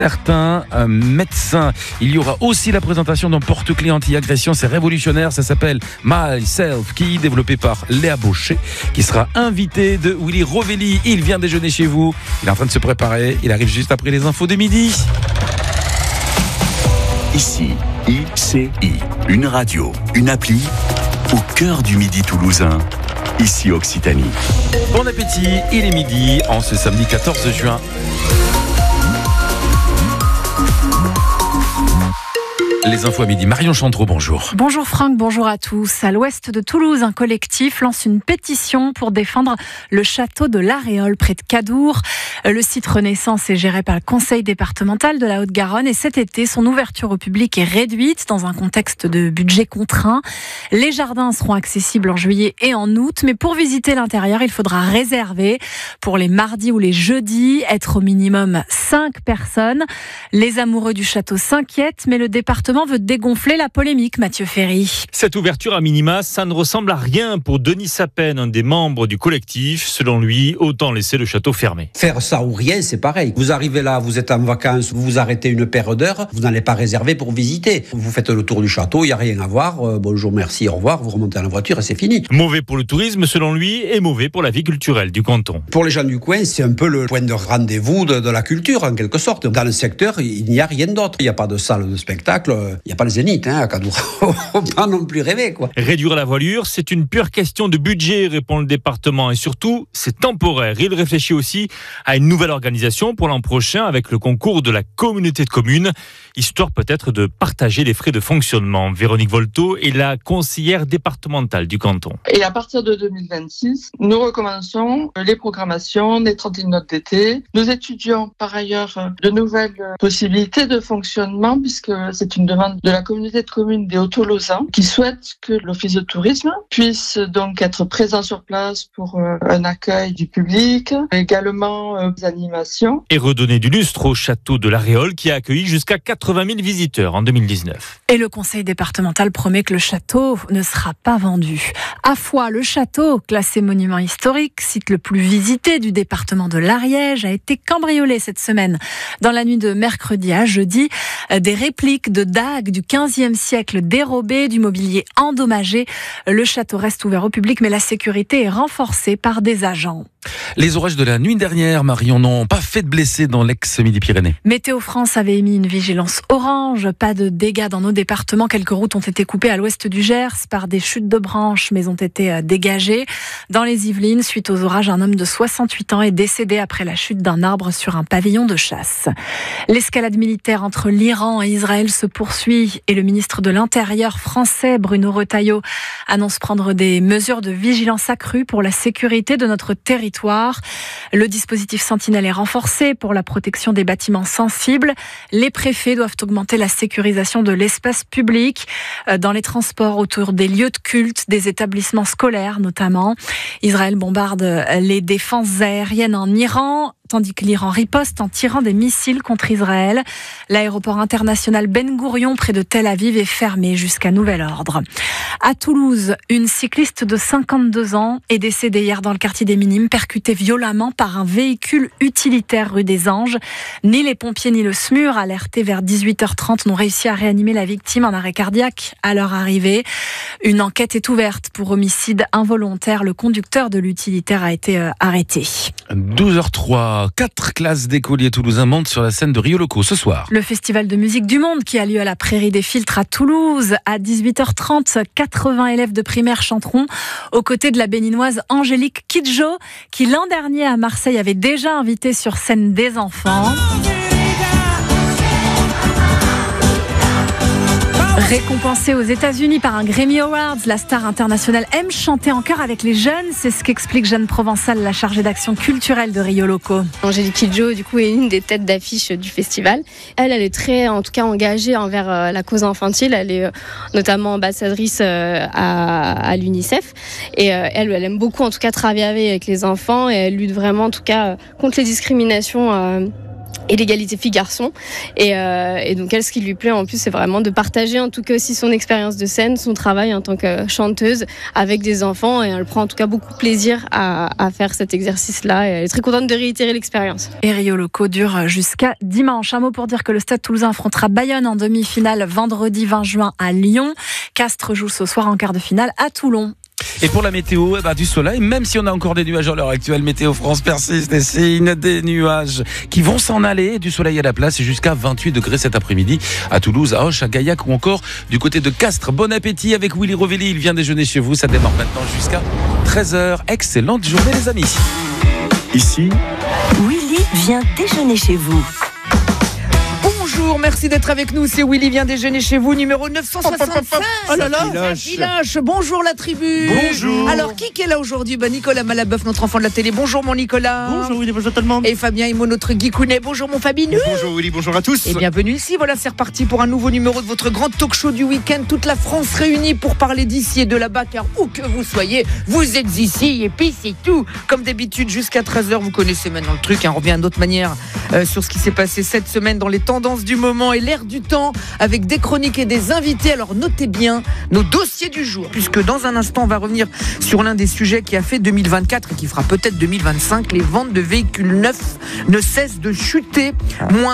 certains médecins. Il y aura aussi la présentation d'un porte-clés anti-agression, c'est révolutionnaire, ça s'appelle Myself Key, développé par Léa Baucher, qui sera invité de Willy Rovelli. Il vient déjeuner chez vous, il est en train de se préparer, il arrive juste après les infos de midi. Ici, ICI, une radio, une appli, au cœur du Midi toulousain, ici Occitanie. Bon appétit, il est midi, en ce samedi 14 juin. Les infos à midi. Marion Chantreau, bonjour. Bonjour Franck, bonjour à tous. À l'ouest de Toulouse, un collectif lance une pétition pour défendre le château de l'Aréole près de Cadour. Le site Renaissance est géré par le conseil départemental de la Haute-Garonne et cet été, son ouverture au public est réduite dans un contexte de budget contraint. Les jardins seront accessibles en juillet et en août, mais pour visiter l'intérieur, il faudra réserver pour les mardis ou les jeudis, être au minimum 5 personnes. Les amoureux du château s'inquiètent, mais le département veut dégonfler la polémique, Mathieu Ferry. Cette ouverture à minima, ça ne ressemble à rien pour Denis Sapène, un des membres du collectif. Selon lui, autant laisser le château fermé. Faire ça ou rien, c'est pareil. Vous arrivez là, vous êtes en vacances, vous vous arrêtez une paire d'heures, vous n'allez pas réserver pour visiter. Vous faites le tour du château, il n'y a rien à voir. Bonjour, merci, au revoir, vous remontez à la voiture et c'est fini. Mauvais pour le tourisme, selon lui, et mauvais pour la vie culturelle du canton. Pour les gens du coin, c'est un peu le point de rendez-vous de la culture, en quelque sorte. Dans le secteur, il n'y a rien d'autre. Il n'y a pas de salle de spectacle. Il n'y a pas le Zénith à Cadour. On peut pas non plus rêver, quoi. Réduire la voilure, c'est une pure question de budget, répond le département. Et surtout, c'est temporaire. Il réfléchit aussi à une nouvelle organisation pour l'an prochain avec le concours de la communauté de communes, histoire peut-être de partager les frais de fonctionnement. Véronique Volto est la conseillère départementale du canton. Et à partir de 2026, nous recommençons les programmations des 31 notes d'été. Nous étudions par ailleurs de nouvelles possibilités de fonctionnement puisque c'est une demande de la communauté de communes des Hauts-Tolosains qui souhaite que l'office de tourisme puisse donc être présent sur place pour un accueil du public, également des animations. Et redonner du lustre au château de l'Aréole qui a accueilli jusqu'à 80 000 visiteurs en 2019. Et le conseil départemental promet que le château ne sera pas vendu. À Foix, le château, classé monument historique, site le plus visité du département de l'Ariège, a été cambriolé cette semaine. Dans la nuit de mercredi à jeudi, des répliques de dagues du 15e siècle dérobées, du mobilier endommagé. Le château reste ouvert au public, mais la sécurité est renforcée par des agents. Les orages de la nuit dernière, Marion, n'ont pas fait de blessés dans l'ex-Midi-Pyrénées. Météo France avait émis une vigilance orange. Pas de dégâts dans nos départements. Quelques routes ont été coupées à l'ouest du Gers par des chutes de branches, mais ont été dégagées. Dans les Yvelines, suite aux orages, un homme de 68 ans est décédé après la chute d'un arbre sur un pavillon de chasse. L'escalade militaire entre l'Iran et Israël se poursuit et le ministre de l'Intérieur français, Bruno Retailleau, annonce prendre des mesures de vigilance accrue pour la sécurité de notre territoire. Le dispositif Sentinelle est renforcé pour la protection des bâtiments sensibles. Les préfets doivent augmenter la sécurisation de l'espace public, dans les transports, autour des lieux de culte, des établissements scolaires notamment. Israël bombarde les défenses aériennes en Iran, tandis que l'Iran riposte en tirant des missiles contre Israël. L'aéroport international Ben Gourion près de Tel Aviv est fermé jusqu'à nouvel ordre. À Toulouse, une cycliste de 52 ans est décédée hier dans le quartier des Minimes, percutée violemment par un véhicule utilitaire rue des Anges. Ni les pompiers ni le SMUR, alertés vers 18h30, n'ont réussi à réanimer la victime en arrêt cardiaque à leur arrivée. Une enquête est ouverte pour homicide involontaire. Le conducteur de l'utilitaire a été arrêté. 12h03, 4 classes d'écoliers toulousains montent sur la scène de Rio Loco ce soir. Le festival de musique du monde qui a lieu à la Prairie des Filtres à Toulouse. À 18h30, 80 élèves de primaire chanteront aux côtés de la béninoise Angélique Kidjo, qui l'an dernier à Marseille avait déjà invité sur scène des enfants. Récompensée aux États-Unis par un Grammy Awards, la star internationale aime chanter en chœur avec les jeunes. C'est ce qu'explique Jeanne Provençal, la chargée d'action culturelle de Rio Loco. Angélique Kidjo, du coup, est une des têtes d'affiche du festival. Elle est très, en tout cas, engagée envers la cause infantile. Elle est notamment ambassadrice à l'UNICEF. Et elle aime beaucoup, en tout cas, travailler avec les enfants. Et elle lutte vraiment, en tout cas, contre les discriminations et l'égalité filles-garçons. Et donc elle, ce qui lui plaît en plus, c'est vraiment de partager en tout cas aussi son expérience de scène, son travail en tant que chanteuse avec des enfants, et elle prend en tout cas beaucoup de plaisir à faire cet exercice-là, et elle est très contente de réitérer l'expérience. Et Rio Loco dure jusqu'à dimanche. Un mot pour dire que le Stade Toulousain affrontera Bayonne en demi-finale vendredi 20 juin à Lyon. Castres joue ce soir en quart de finale à Toulon. Et pour la météo, du soleil, même si on a encore des nuages à l'heure actuelle, Météo France persiste et signe des nuages qui vont s'en aller, du soleil à la place, et jusqu'à 28 degrés cet après-midi à Toulouse, à Auch, à Gaillac ou encore du côté de Castres. Bon appétit avec Willy Rovelli, il vient déjeuner chez vous, ça démarre maintenant jusqu'à 13h. Excellente journée les amis. Ici, Willy vient déjeuner chez vous. Bonjour, merci d'être avec nous. C'est Willy vient déjeuner chez vous, numéro 965. Oh là là, Village. Bonjour la tribu. Bonjour. Alors, qui est là aujourd'hui? Nicolas Malabeuf, notre enfant de la télé. Bonjour mon Nicolas. Bonjour Willy, bonjour tout le monde. Et Fabien Imo, notre Guy Counet. Bonjour mon Fabinou. Bonjour Willy, bonjour à tous. Et bienvenue ici. Voilà, c'est reparti pour un nouveau numéro de votre grand talk show du week-end. Toute la France réunie pour parler d'ici et de là-bas, car où que vous soyez, vous êtes ici. Et puis c'est tout. Comme d'habitude, jusqu'à 13h, vous connaissez maintenant le truc. On revient d'une autre manière sur ce qui s'est passé cette semaine dans les tendances du moment et l'air du temps, avec des chroniques et des invités. Alors notez bien nos dossiers du jour, puisque dans un instant on va revenir sur l'un des sujets qui a fait 2024 et qui fera peut-être 2025. Les ventes de véhicules neufs ne cessent de chuter, moins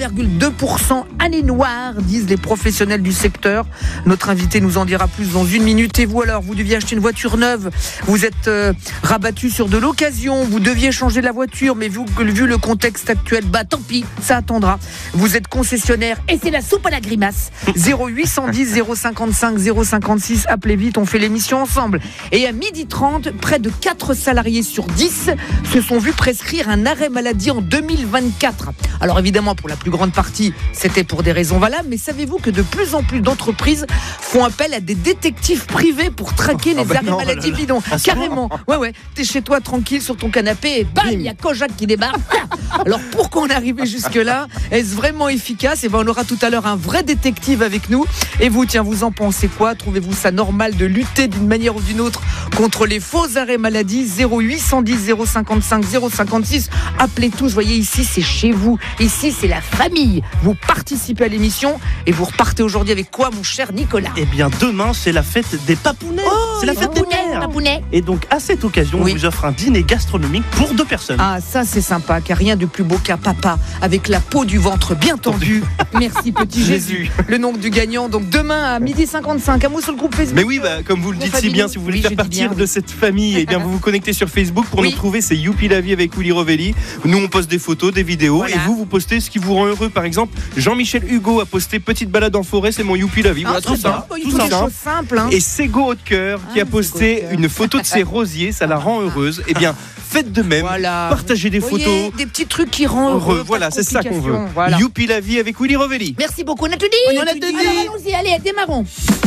3,2%, année noire, disent les professionnels du secteur. Notre invité nous en dira plus dans une minute. Et vous alors, vous deviez acheter une voiture neuve, vous êtes rabattu sur de l'occasion, vous deviez changer la voiture, mais vu le contexte actuel, tant pis, ça attendra. Vous êtes concessionnaire et c'est la soupe à la grimace. 0810 055 056, appelez vite, on fait l'émission ensemble. Et à 12h30, près de 4 salariés sur 10 se sont vus prescrire un arrêt maladie en 2024. Alors évidemment, pour la plus grande partie, c'était pour des raisons valables, mais savez-vous que de plus en plus d'entreprises font appel à des détectives privés pour traquer les arrêts maladie bidons. Carrément. Ouais. T'es chez toi tranquille sur ton canapé et bam, il y a Kojak qui débarque. Alors pourquoi on est arrivé jusque-là? Est-ce vraiment efficace? Et on aura tout à l'heure un vrai détective avec nous. Et vous, vous en pensez quoi? Trouvez-vous ça normal de lutter d'une manière ou d'une autre contre les faux arrêts maladie? 0810 055 056. Appelez tous. Vous voyez, ici, c'est chez vous. Ici, c'est la famille. Vous participez à l'émission et vous repartez aujourd'hui avec quoi, mon cher Nicolas? Eh bien, demain, c'est la fête des papounets. C'est la fête des mères. Et donc, à cette occasion, on vous offre un dîner gastronomique pour 2 personnes. Ah, ça, c'est sympa, car rien de plus beau qu'un papa avec la peau du ventre bien tendue. Merci, petit Jésus. Le nom du gagnant, donc demain à 12h55. Un mot sur le groupe Facebook. Mais oui, comme vous le dites si bien, si vous voulez faire partir de cette famille, eh bien, vous vous connectez sur Facebook pour nous trouver. C'est Youpi la vie avec Willy Rovelli. Nous, on poste des photos, des vidéos, et vous postez ce qui vous rend heureux. Par exemple, Jean-Michel Hugo a posté petite balade en forêt, c'est mon Youpi la vie. Voilà, tout ça. Tout simple. Et Sego Haut de Cœur qui a posté une photo de ses rosiers, ça la rend heureuse. Eh bien, faites de même. Partagez des photos. Des petits trucs qui rendent heureux. Voilà, c'est ça qu'on veut. Youpi la vie avec Willy Rovelli. Merci beaucoup. On a tout dit. Alors allons-y, allez, démarrons.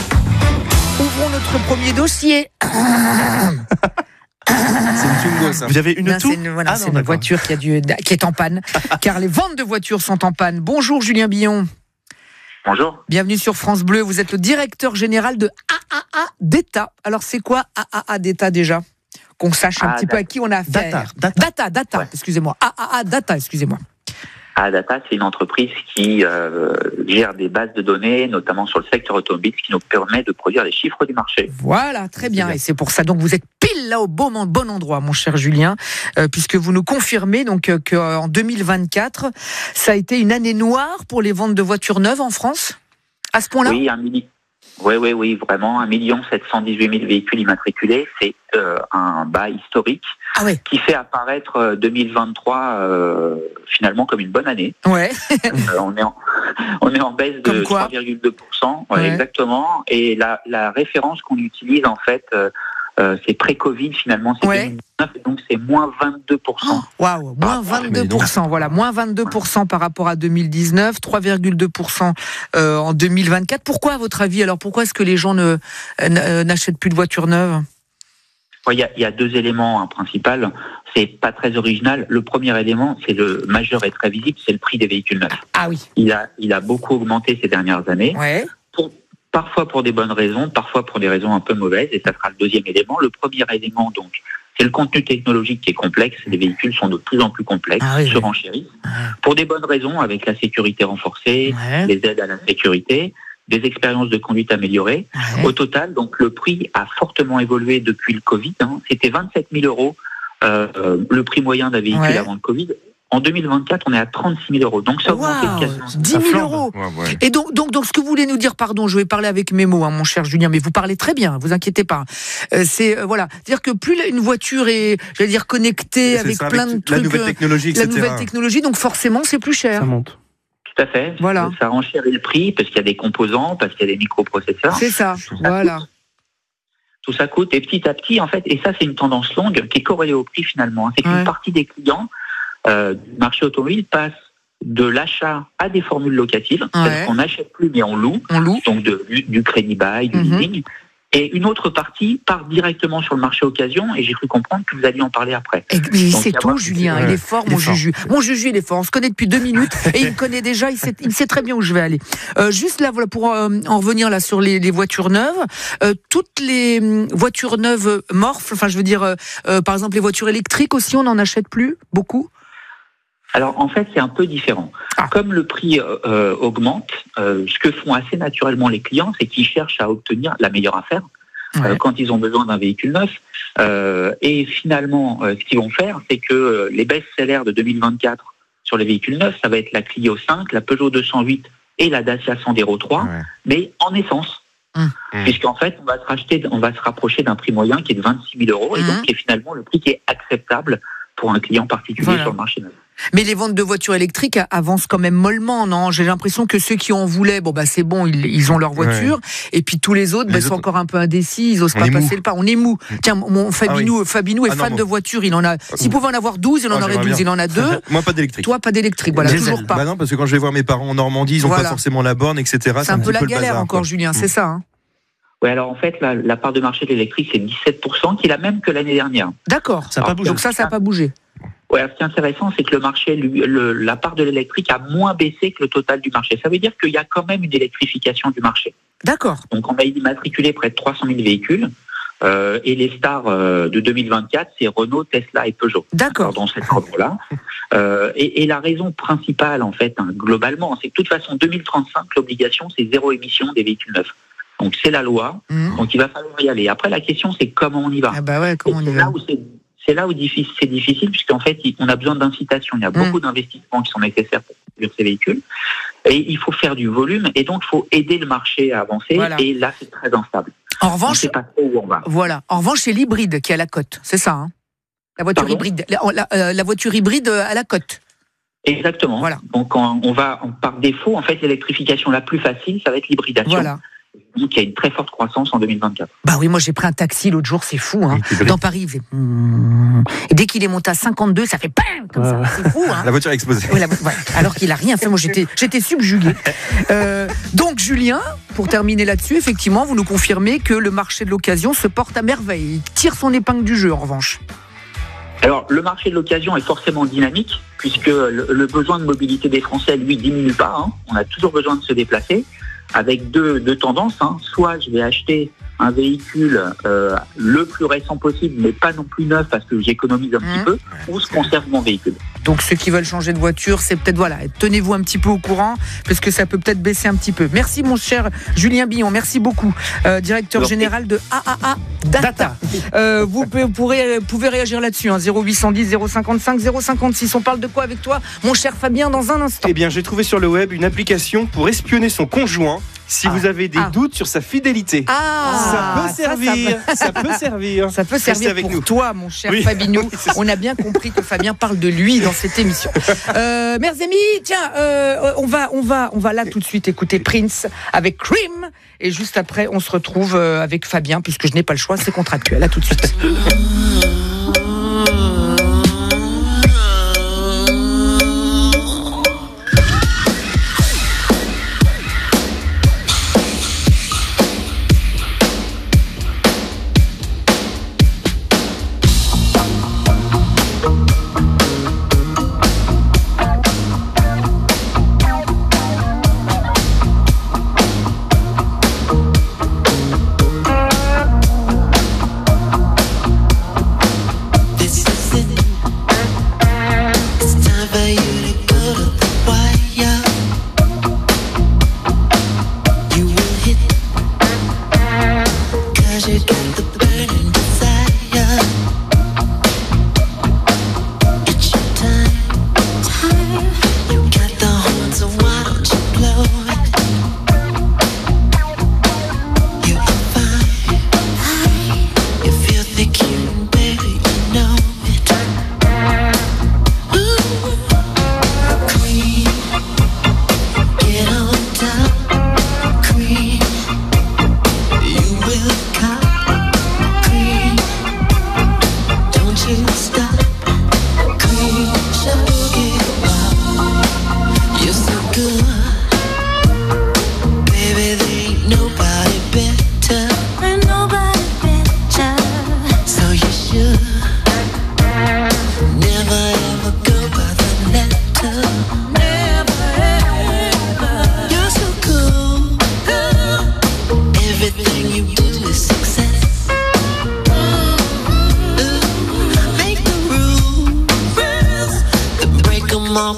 Ouvrons notre premier dossier. C'est une Twingo, ça. Vous avez une toux? C'est une voiture qui est en panne, car les ventes de voitures sont en panne. Bonjour Julien Billon. Bonjour. Bienvenue sur France Bleu. Vous êtes le directeur général de AAA d'État. Alors c'est quoi AAA d'État déjà? Qu'on sache un petit peu à qui on a affaire. Data. Ouais. Excusez-moi. AAA Data, excusez-moi. Data, c'est une entreprise qui gère des bases de données, notamment sur le secteur automobile, ce qui nous permet de produire les chiffres du marché. Voilà, très bien. Et c'est pour ça, donc vous êtes pile là au bon endroit, mon cher Julien, puisque vous nous confirmez donc qu'en 2024, ça a été une année noire pour les ventes de voitures neuves en France, à ce point-là. Oui, vraiment, 1 718 000 véhicules immatriculés, c'est un bas historique qui fait apparaître 2023 finalement comme une bonne année. Ouais. On est en baisse de 3,2%, exactement, et la référence qu'on utilise en fait, c'est pré-Covid finalement, c'est 2019, donc c'est moins 22%. Waouh, moins 22%, voilà, moins 22% par rapport à 2019, 3,2% en 2024. Pourquoi, à votre avis, alors pourquoi est-ce que les gens n'achètent plus de voitures neuves? Il y a 2 éléments principaux. C'est pas très original. Le premier élément, c'est le majeur et très visible, c'est le prix des véhicules neufs. Ah oui. Il a beaucoup augmenté ces dernières années. Ouais. Parfois pour des bonnes raisons, parfois pour des raisons un peu mauvaises, et ça sera le deuxième élément. Le premier élément, donc, C'est le contenu technologique qui est complexe. Les véhicules sont de plus en plus complexes, se renchérissent. Pour des bonnes raisons, avec la sécurité renforcée, les aides à la sécurité, des expériences de conduite améliorées. Au total, donc, le prix a fortement évolué depuis le Covid. C'était 27 000 euros le prix moyen d'un véhicule avant le Covid. En 2024, on est à 36 000 euros. Donc, ça augmente quasiment. 10 000 euros. Et donc, ce que vous voulez nous dire, pardon, je vais parler avec mes mots, mon cher Julien, mais vous parlez très bien, vous inquiétez pas. C'est-à-dire que plus une voiture est, j'allais dire, connectée avec plein de trucs. La nouvelle technologie, etc. La nouvelle technologie, donc forcément, c'est plus cher. Ça monte. Tout à fait. Voilà. Ça renchérit le prix parce qu'il y a des composants, parce qu'il y a des microprocesseurs. C'est ça. Voilà. Tout ça coûte. Et petit à petit, en fait, et ça, c'est une tendance longue qui est corrélée au prix finalement. C'est qu'une partie des clients du marché automobile passe de l'achat à des formules locatives, c'est-à-dire qu'on n'achète plus mais on loue, donc du crédit bail, du leasing, et une autre partie part directement sur le marché occasion, et j'ai cru comprendre que vous alliez en parler après. C'est tout, Julien, il est fort, mon Juju. Mon Juju, il est fort, on se connaît depuis 2 minutes, et il me connaît déjà, il sait très bien où je vais aller. Juste là, voilà, pour en revenir là sur les voitures neuves, toutes les voitures neuves morphes, enfin je veux dire, par exemple les voitures électriques aussi, on n'en achète plus beaucoup? Alors en fait, c'est un peu différent. Comme le prix augmente, ce que font assez naturellement les clients, c'est qu'ils cherchent à obtenir la meilleure affaire quand ils ont besoin d'un véhicule neuf. Et finalement, ce qu'ils vont faire, c'est que les best-sellers de 2024 sur les véhicules neufs, ça va être la Clio 5, la Peugeot 208 et la Dacia Sandero 3, mais en essence. Puisqu'en fait, on va se rapprocher d'un prix moyen qui est de 26 000 euros, et donc qui est finalement le prix qui est acceptable pour un client particulier sur le marché neuf. Mais les ventes de voitures électriques avancent quand même mollement, non? J'ai l'impression que ceux qui en voulaient, c'est bon, ils ont leur voiture, et puis tous les autres, sont encore un peu indécis, ils n'osent pas passer le pas. On est mou. Tiens, mon Fabinou est fan de voitures, il en a. S'il pouvait en avoir 12, il en aurait 12, il en a 2. Moi, pas d'électrique. Toi, pas d'électrique, voilà, toujours pas. Non, parce que quand je vais voir mes parents en Normandie, ils n'ont pas forcément la borne, etc. C'est un peu la galère encore, Julien, c'est ça. Oui, alors en fait, la part de marché de l'électrique, c'est 17%, qui est la même que l'année dernière. D'accord, ça n'a pas bougé. Donc ça n'a pas bougé. Ouais, ce qui est intéressant, c'est que le marché, la part de l'électrique a moins baissé que le total du marché. Ça veut dire qu'il y a quand même une électrification du marché. D'accord. Donc on a immatriculé près de 300 000 véhicules. Et les stars de 2024, c'est Renault, Tesla et Peugeot. D'accord. Dans cet ordre-là. Et la raison principale, en fait, globalement, c'est que de toute façon, 2035, l'obligation, c'est 0 émission des véhicules neufs. Donc c'est la loi. Donc il va falloir y aller. Après, la question, c'est comment on y va. Comment on y va. C'est là où c'est difficile, puisqu'en fait, on a besoin d'incitation. Il y a beaucoup d'investissements qui sont nécessaires pour produire ces véhicules. Et il faut faire du volume, et donc il faut aider le marché à avancer. Voilà. Et là, c'est très instable. En revanche, on ne sait pas trop où on va. Voilà. En revanche, c'est l'hybride qui est à la cote, c'est ça, hein? La voiture hybride. La voiture hybride à la cote. Exactement. Voilà. Donc par défaut, en fait, l'électrification la plus facile, ça va être l'hybridation. Voilà. Donc, il y a une très forte croissance en 2024. Bah oui, moi j'ai pris un taxi l'autre jour, c'est fou, hein. Dans Paris, il fait... Et dès qu'il est monté à 52, ça fait PAM comme ça, c'est fou, hein. La voiture a explosé. Oui, alors qu'il a rien fait, moi j'étais subjugué. Donc Julien, pour terminer là-dessus, effectivement, vous nous confirmez que le marché de l'occasion se porte à merveille. Il tire son épingle du jeu, en revanche. Alors, le marché de l'occasion est forcément dynamique, puisque le besoin de mobilité des Français, lui, diminue pas, hein. On a toujours besoin de se déplacer, avec deux tendances, hein. Soit je vais acheter un véhicule le plus récent possible, mais pas non plus neuf parce que j'économise un petit peu, ou je conserve mon véhicule. Donc ceux qui veulent changer de voiture, c'est peut-être, tenez-vous un petit peu au courant, parce que ça peut peut-être baisser un petit peu. Merci mon cher Julien Billon, merci beaucoup, directeur général de AAA Data. Vous pouvez réagir là-dessus, hein, 0810 055 056. On parle de quoi avec toi, mon cher Fabien, dans un instant? Eh bien, j'ai trouvé sur le web une application pour espionner son conjoint. Si vous avez des doutes sur sa fidélité, ça peut servir. Ça peut servir pour toi, mon cher Fabinou. On a bien compris que Fabien parle de lui dans cette émission. Mères amis, tiens, on va là tout de suite écouter Prince avec Cream. Et juste après, on se retrouve avec Fabien, puisque je n'ai pas le choix, c'est contractuel. À tout de suite.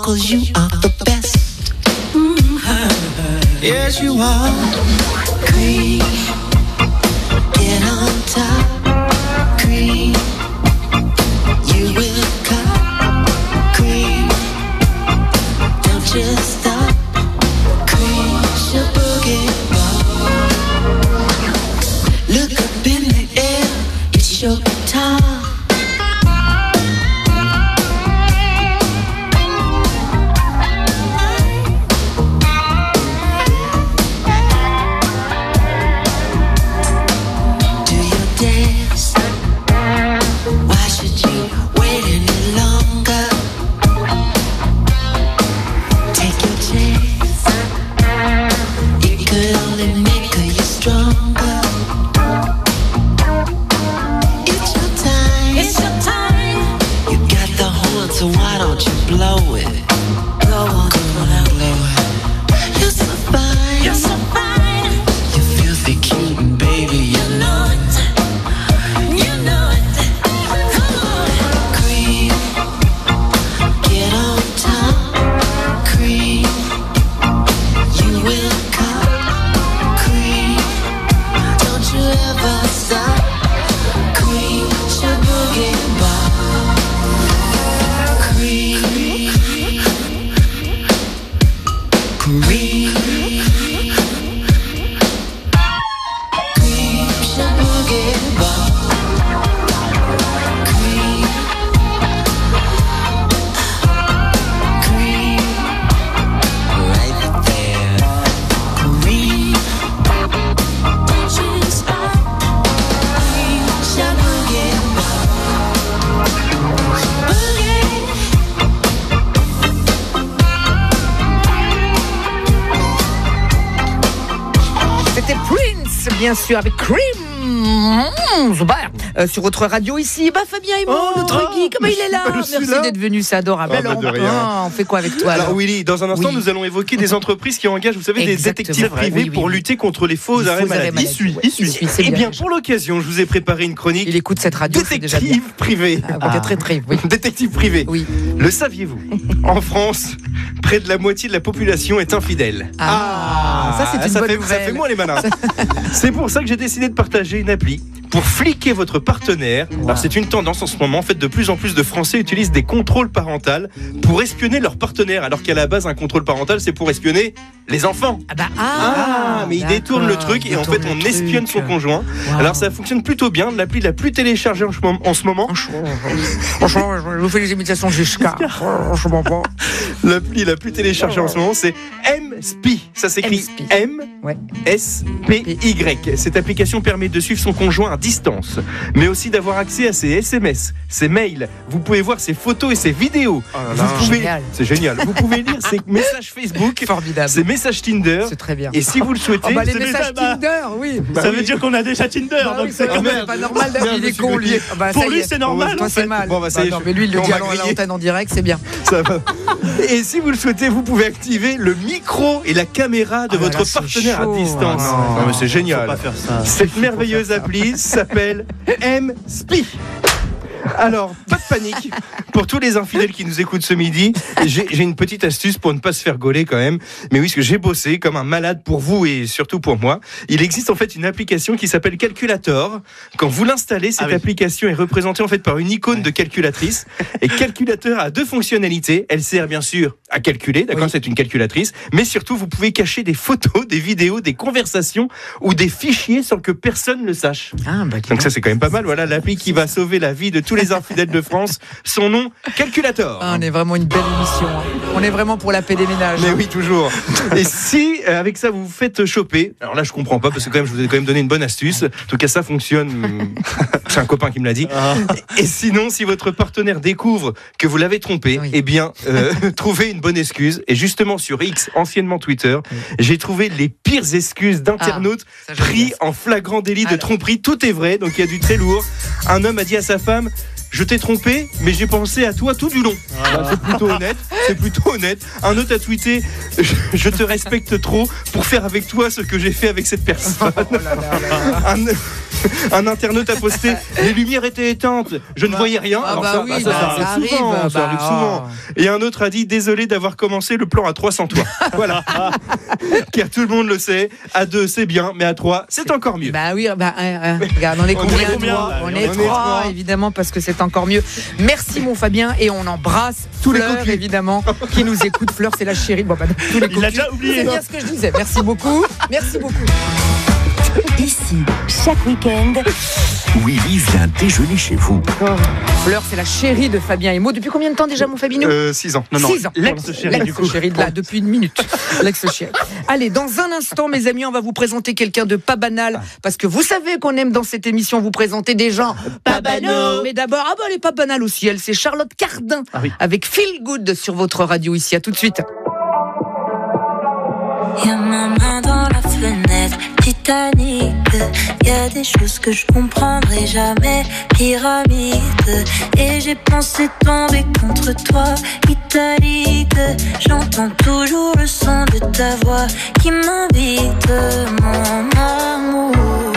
'cause you are the best. Yes, you are. Cream, get on top. Cream, you will come. Cream, don't just stop. Cream, your boogie ball. Look up in the air, it's your time. Bien sûr, avec Cream. Sur votre radio ici, Fabien Emo, notre Guy, comment il est là? Merci d'être venu, c'est adorable. Alors, on fait quoi avec toi? Alors Willy, dans un instant, nous allons évoquer des entreprises qui engagent, vous savez, des détectives privés pour lutter contre les faux arrêts maladie. Il suit. Eh bien, pour l'occasion, je vous ai préparé une chronique. Il écoute cette radio, détective privé. Détective privé. Oui. Le saviez-vous? En France, près de la moitié de la population est infidèle. Ça c'est une bonne nouvelle. Ça fait moins les malins. C'est pour ça que j'ai décidé de partager une appli pour fliquer votre partenaire. Alors c'est une tendance en ce moment. En fait, de plus en plus de Français utilisent des contrôles parentaux pour espionner leur partenaire, alors qu'à la base un contrôle parental c'est pour espionner les enfants. Mais ils détournent le truc et en fait on espionne son conjoint. Alors ça fonctionne plutôt bien. L'appli la plus téléchargée en ce moment. Franchement, je vous fais les imitations jusqu'à. Franchement pas. L'appli la plus téléchargée en ce moment, c'est M-Spy. Ça s'écrit M-S-P-Y. Cette application permet de suivre son conjoint à distance, mais aussi d'avoir accès à ses SMS, ses mails. Vous pouvez voir ses photos et ses vidéos. C'est génial. Vous pouvez lire ses messages Facebook, ses messages Tinder. C'est très bien. Et si vous le souhaitez, les messages Tinder, oui. Ça veut dire qu'on a déjà Tinder. Donc c'est quand même pas normal d'avoir des cons, lui. Pour lui, c'est normal. Toi, c'est mal. Mais lui, il le dit à l'antenne en direct, c'est bien. Ça va. Et si vous le souhaitez, vous pouvez activer le micro et la caméra de votre partenaire à distance. Non, mais c'est génial. Faut pas faire ça. Cette merveilleuse appli s'appelle M-Spy. Alors, pas de panique. Pour tous les infidèles qui nous écoutent ce midi, j'ai une petite astuce pour ne pas se faire gauler quand même. Mais oui, parce que j'ai bossé comme un malade pour vous et surtout pour moi. Il existe en fait une application qui s'appelle Calculator. Quand vous l'installez, cette application est représentée en fait par une icône de calculatrice. Et Calculator a deux fonctionnalités. Elle sert bien sûr à calculer, d'accord, c'est une calculatrice. Mais surtout, vous pouvez cacher des photos, des vidéos, des conversations ou des fichiers sans que personne ne le sache. Donc ça, c'est quand même pas mal. Voilà l'appli qui va sauver la vie de tous les infidèles de France. Son nom, Calculator. On est vraiment une belle émission. On est vraiment pour la paix des ménages. Mais oui, toujours. Et si, avec ça, vous vous faites choper, alors là, je comprends pas, parce que quand même, je vous ai quand même donné une bonne astuce. En tout cas, ça fonctionne. C'est un copain qui me l'a dit. Et sinon, si votre partenaire découvre que vous l'avez trompé, eh bien, trouvez une bonne excuse. Et justement, sur X, anciennement Twitter, j'ai trouvé les pires excuses d'internautes pris en flagrant délit de tromperie. Tout est vrai, donc il y a du très lourd. Un homme a dit à sa femme: je t'ai trompé, mais j'ai pensé à toi tout du long. C'est plutôt honnête. Un autre a tweeté: je te respecte trop pour faire avec toi ce que j'ai fait avec cette personne. Un internaute a posté « Les lumières étaient éteintes, je ne voyais rien ». Alors ça arrive souvent. Et un autre a dit « Désolé d'avoir commencé le plan à 300 toits ». Voilà. Car tout le monde le sait, à 2 c'est bien, mais à 3 c'est encore mieux. Bah oui, regarde, on est combien? On est 3, évidemment, parce que c'est encore mieux. Merci mon Fabien, et on embrasse Fleur, évidemment, qui nous écoute. Fleur, c'est la chérie. Bon, bah, tous les Il l'a déjà oublié. C'est bien ce que je disais. Merci beaucoup. Merci beaucoup. Ici, chaque week-end, Willy vient déjeuner chez vous. Fleur, c'est la chérie de Fabien et Maud. Depuis combien de temps déjà, mon Fabinou? 6 ans. Non, 6 ans. L'ex-chérie, du coup. L'ex-chérie de là, depuis une minute. L'ex-chérie. Allez, dans un instant, mes amis, on va vous présenter quelqu'un de pas banal. Parce que vous savez qu'on aime dans cette émission vous présenter des gens pas banaux. Mais d'abord, elle est pas banale aussi. Elle, c'est Charlotte Cardin. Avec Feel Good sur votre radio ici. À tout de suite. Y'a ma main dans la fenêtre, Titanic. Y'a des choses que je comprendrai jamais, pyramide. Et j'ai pensé tomber contre toi, italique. J'entends toujours le son de ta voix qui m'invite, mon amour.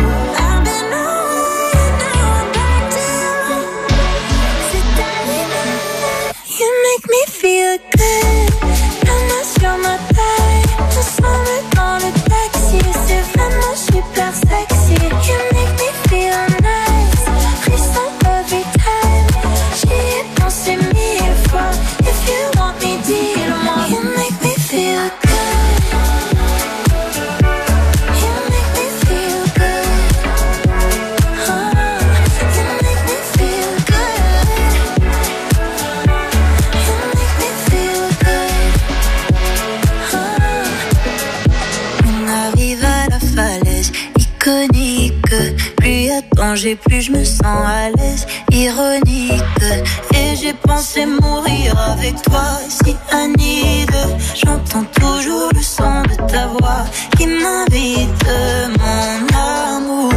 You make me feel good. La main sur ma taille, ensemble dans le taxi, c'est vraiment super sexy. You make me feel nice, frisson every time. J'y ai pensé 1000 fois. If you want me, dis-le-moi. You make me feel good. You make me feel good. You make me feel good. You make me feel good. On arrive à la falaise iconique. Plus y a de danger, plus je me sens à l'aise. Ironique. Et j'ai pensé mourir avec toi, si Anide. J'entends toujours le son de ta voix qui m'invite, mon amour.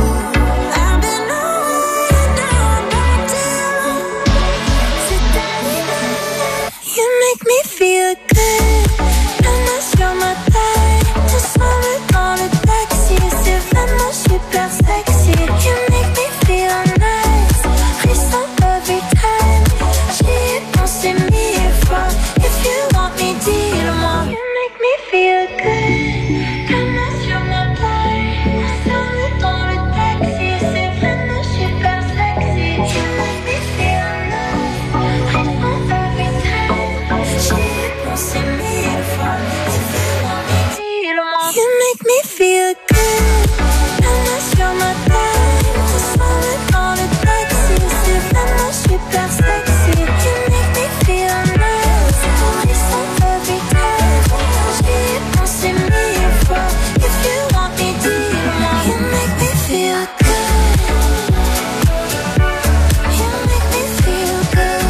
You make me feel good. La main sur ma taille, ensemble dans le taxi, c'est vraiment super sexy. You make me feel nice, frisson every time. J'y ai pensé 1000 fois. If you want me, dis-le-moi. You make me feel good. La main sur ma taille, ensemble dans le taxi, c'est vraiment super sexy. You make me feel nice, frisson every time. J'y ai pensé 1000 fois. If you want me, dis-le-moi. You make me feel good. La main sur ma taille, ensemble dans le taxi, c'est vraiment super sexy. You make me feel nice, frisson every time. J'y ai pensé 1000 fois. If you want me, dis-le-moi. You make me feel good. You make me feel good.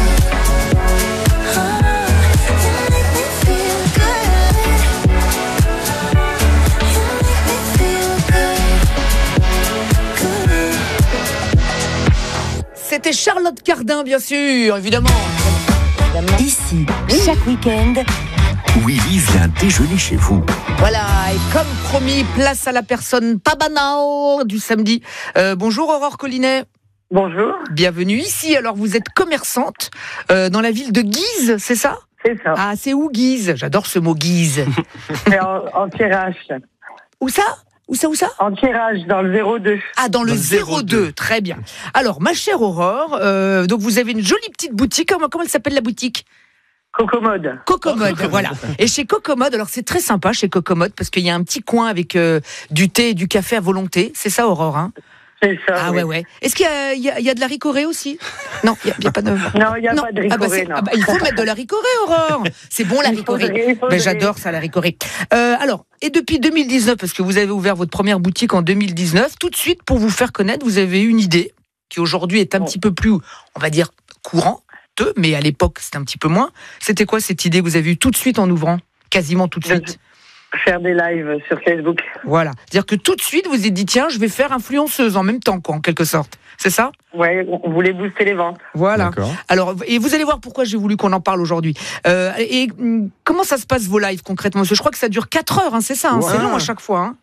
You make me feel good. You make me feel good. C'était Charlotte Cardin, bien sûr, évidemment. ici, chaque week-end, Willy vient déjeuner chez vous. Voilà, et comme promis, place à la personne pas banale du samedi. Bonjour Aurore Collinet. Bonjour. Bienvenue ici. Alors vous êtes commerçante dans la ville de Guise, c'est ça? C'est ça. Ah, c'est où Guise? J'adore ce mot Guise. C'est en tirage. Où ça? Où ça? En tirage, dans le 02. Ah, dans le 02, très bien. Alors, ma chère Aurore, donc vous avez une jolie petite boutique. Comment elle s'appelle la boutique? Cocomode. Cocomode, voilà. Et chez Cocomode, alors c'est très sympa chez Cocomode parce qu'il y a un petit coin avec du thé et du café à volonté. C'est ça, Aurore, hein? C'est ça. Ah oui. ouais. Est-ce qu'il y a de la ricorée aussi? Non, il n'y a pas de... Non, il n'y a pas de ricorée, non. il faut mettre de la ricorée, Aurore. C'est bon, la ricorée. Il faudrait. Ben, j'adore ça, la ricorée. Alors, et depuis 2019, parce que vous avez ouvert votre première boutique en 2019, tout de suite, pour vous faire connaître, vous avez une idée qui aujourd'hui est un petit peu plus, on va dire, courante, mais à l'époque, c'était un petit peu moins. C'était quoi cette idée que vous avez eue tout de suite en ouvrant? Quasiment tout de suite. Faire des lives sur Facebook. Voilà. C'est-à-dire que tout de suite, vous vous êtes dit, tiens, je vais faire influenceuse en même temps, quoi, en quelque sorte. C'est ça? Ouais, on voulait booster les ventes. Voilà. D'accord. Alors, et vous allez voir pourquoi j'ai voulu qu'on en parle aujourd'hui. Et comment ça se passe vos lives concrètement? Parce que je crois que ça dure 4 heures, hein, c'est ça, hein, Ouais. c'est long à chaque fois. Hein.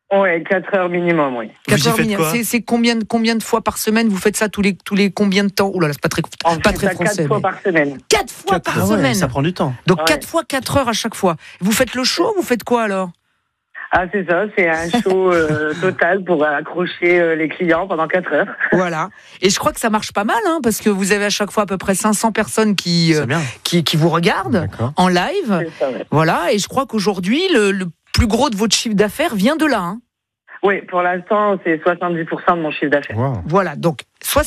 Ouais, 4 heures minimum, oui. 4 heures minimum. C'est combien de fois par semaine? Vous faites ça tous les combien de temps? Ouh là là, c'est pas très français. 4 fois par semaine. 4 fois par semaine. Ça prend du temps. Donc 4 fois 4 heures à chaque fois. Vous faites le show, vous faites quoi alors? Ah, c'est ça, c'est un show total pour accrocher les clients pendant 4 heures. Voilà. Et je crois que ça marche pas mal, hein, parce que vous avez à chaque fois à peu près 500 personnes qui vous regardent en live. C'est ça, ouais. Voilà. Et je crois qu'aujourd'hui, le plus gros de votre chiffre d'affaires vient de là. Hein. Oui, pour l'instant, c'est 70% de mon chiffre d'affaires. Wow. Voilà, donc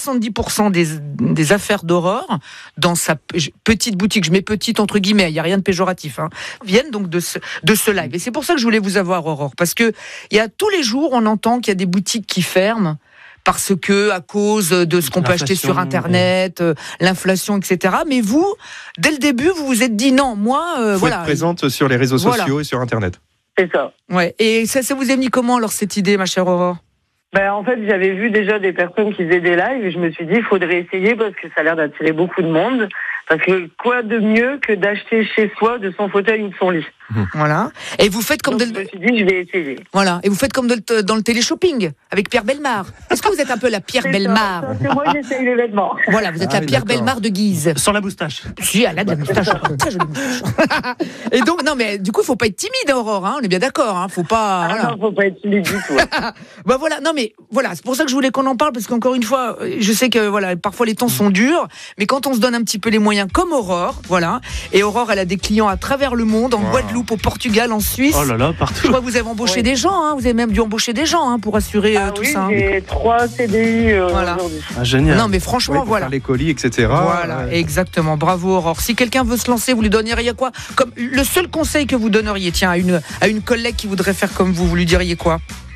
70% des affaires d'Aurore, dans sa petite boutique, je mets petite entre guillemets, il n'y a rien de péjoratif, hein, viennent donc de ce live. Et c'est pour ça que je voulais vous avoir, Aurore, parce que tous les jours, on entend qu'il y a des boutiques qui ferment, parce que à cause de ce qu'on peut acheter sur Internet, l'inflation, etc. Mais vous, dès le début, vous vous êtes dit non, moi, faut être présente sur les réseaux sociaux et sur Internet. C'est ça. Ouais. Et ça vous est venu comment alors cette idée, ma chère Aurore? En fait, j'avais vu déjà des personnes qui faisaient des lives et je me suis dit, il faudrait essayer parce que ça a l'air d'attirer beaucoup de monde. Parce que quoi de mieux que d'acheter chez soi de son fauteuil ou de son lit. Voilà. Et vous faites comme je me suis dit, je vais essayer. Voilà. Et vous faites comme dans le téléshopping avec Pierre Bellemare. Est-ce que vous êtes un peu la Pierre Bellemare? C'est moi, j'essaye les vêtements. Voilà, vous êtes la Pierre Bellemare de Guise. Sans la moustache. Si, elle a de la moustache. Très jolie moustache. Et donc, non, mais du coup, il faut pas être timide, Aurore. Hein, on est bien d'accord. Hein, faut pas. Voilà. Non, faut pas être timide du tout. Voilà. Non, mais voilà, c'est pour ça que je voulais qu'on en parle parce qu'encore une fois, je sais que voilà, parfois les temps sont durs, mais quand on se donne un petit peu les moyens, comme Aurore, voilà. Et Aurore, elle a des clients à travers le monde, en Guadeloupe, au Portugal, en Suisse. Oh là là, partout. Je crois que vous avez embauché des gens, hein. Vous avez même dû embaucher des gens pour assurer tout ça. J'ai 3 CDI aujourd'hui. Ah, génial. Non, mais franchement, pour faire les colis, etc. Voilà, exactement. Bravo, Aurore. Si quelqu'un veut se lancer, vous lui donneriez quoi? Comme le seul conseil que vous donneriez, tiens, à une collègue qui voudrait faire comme vous lui diriez quoi?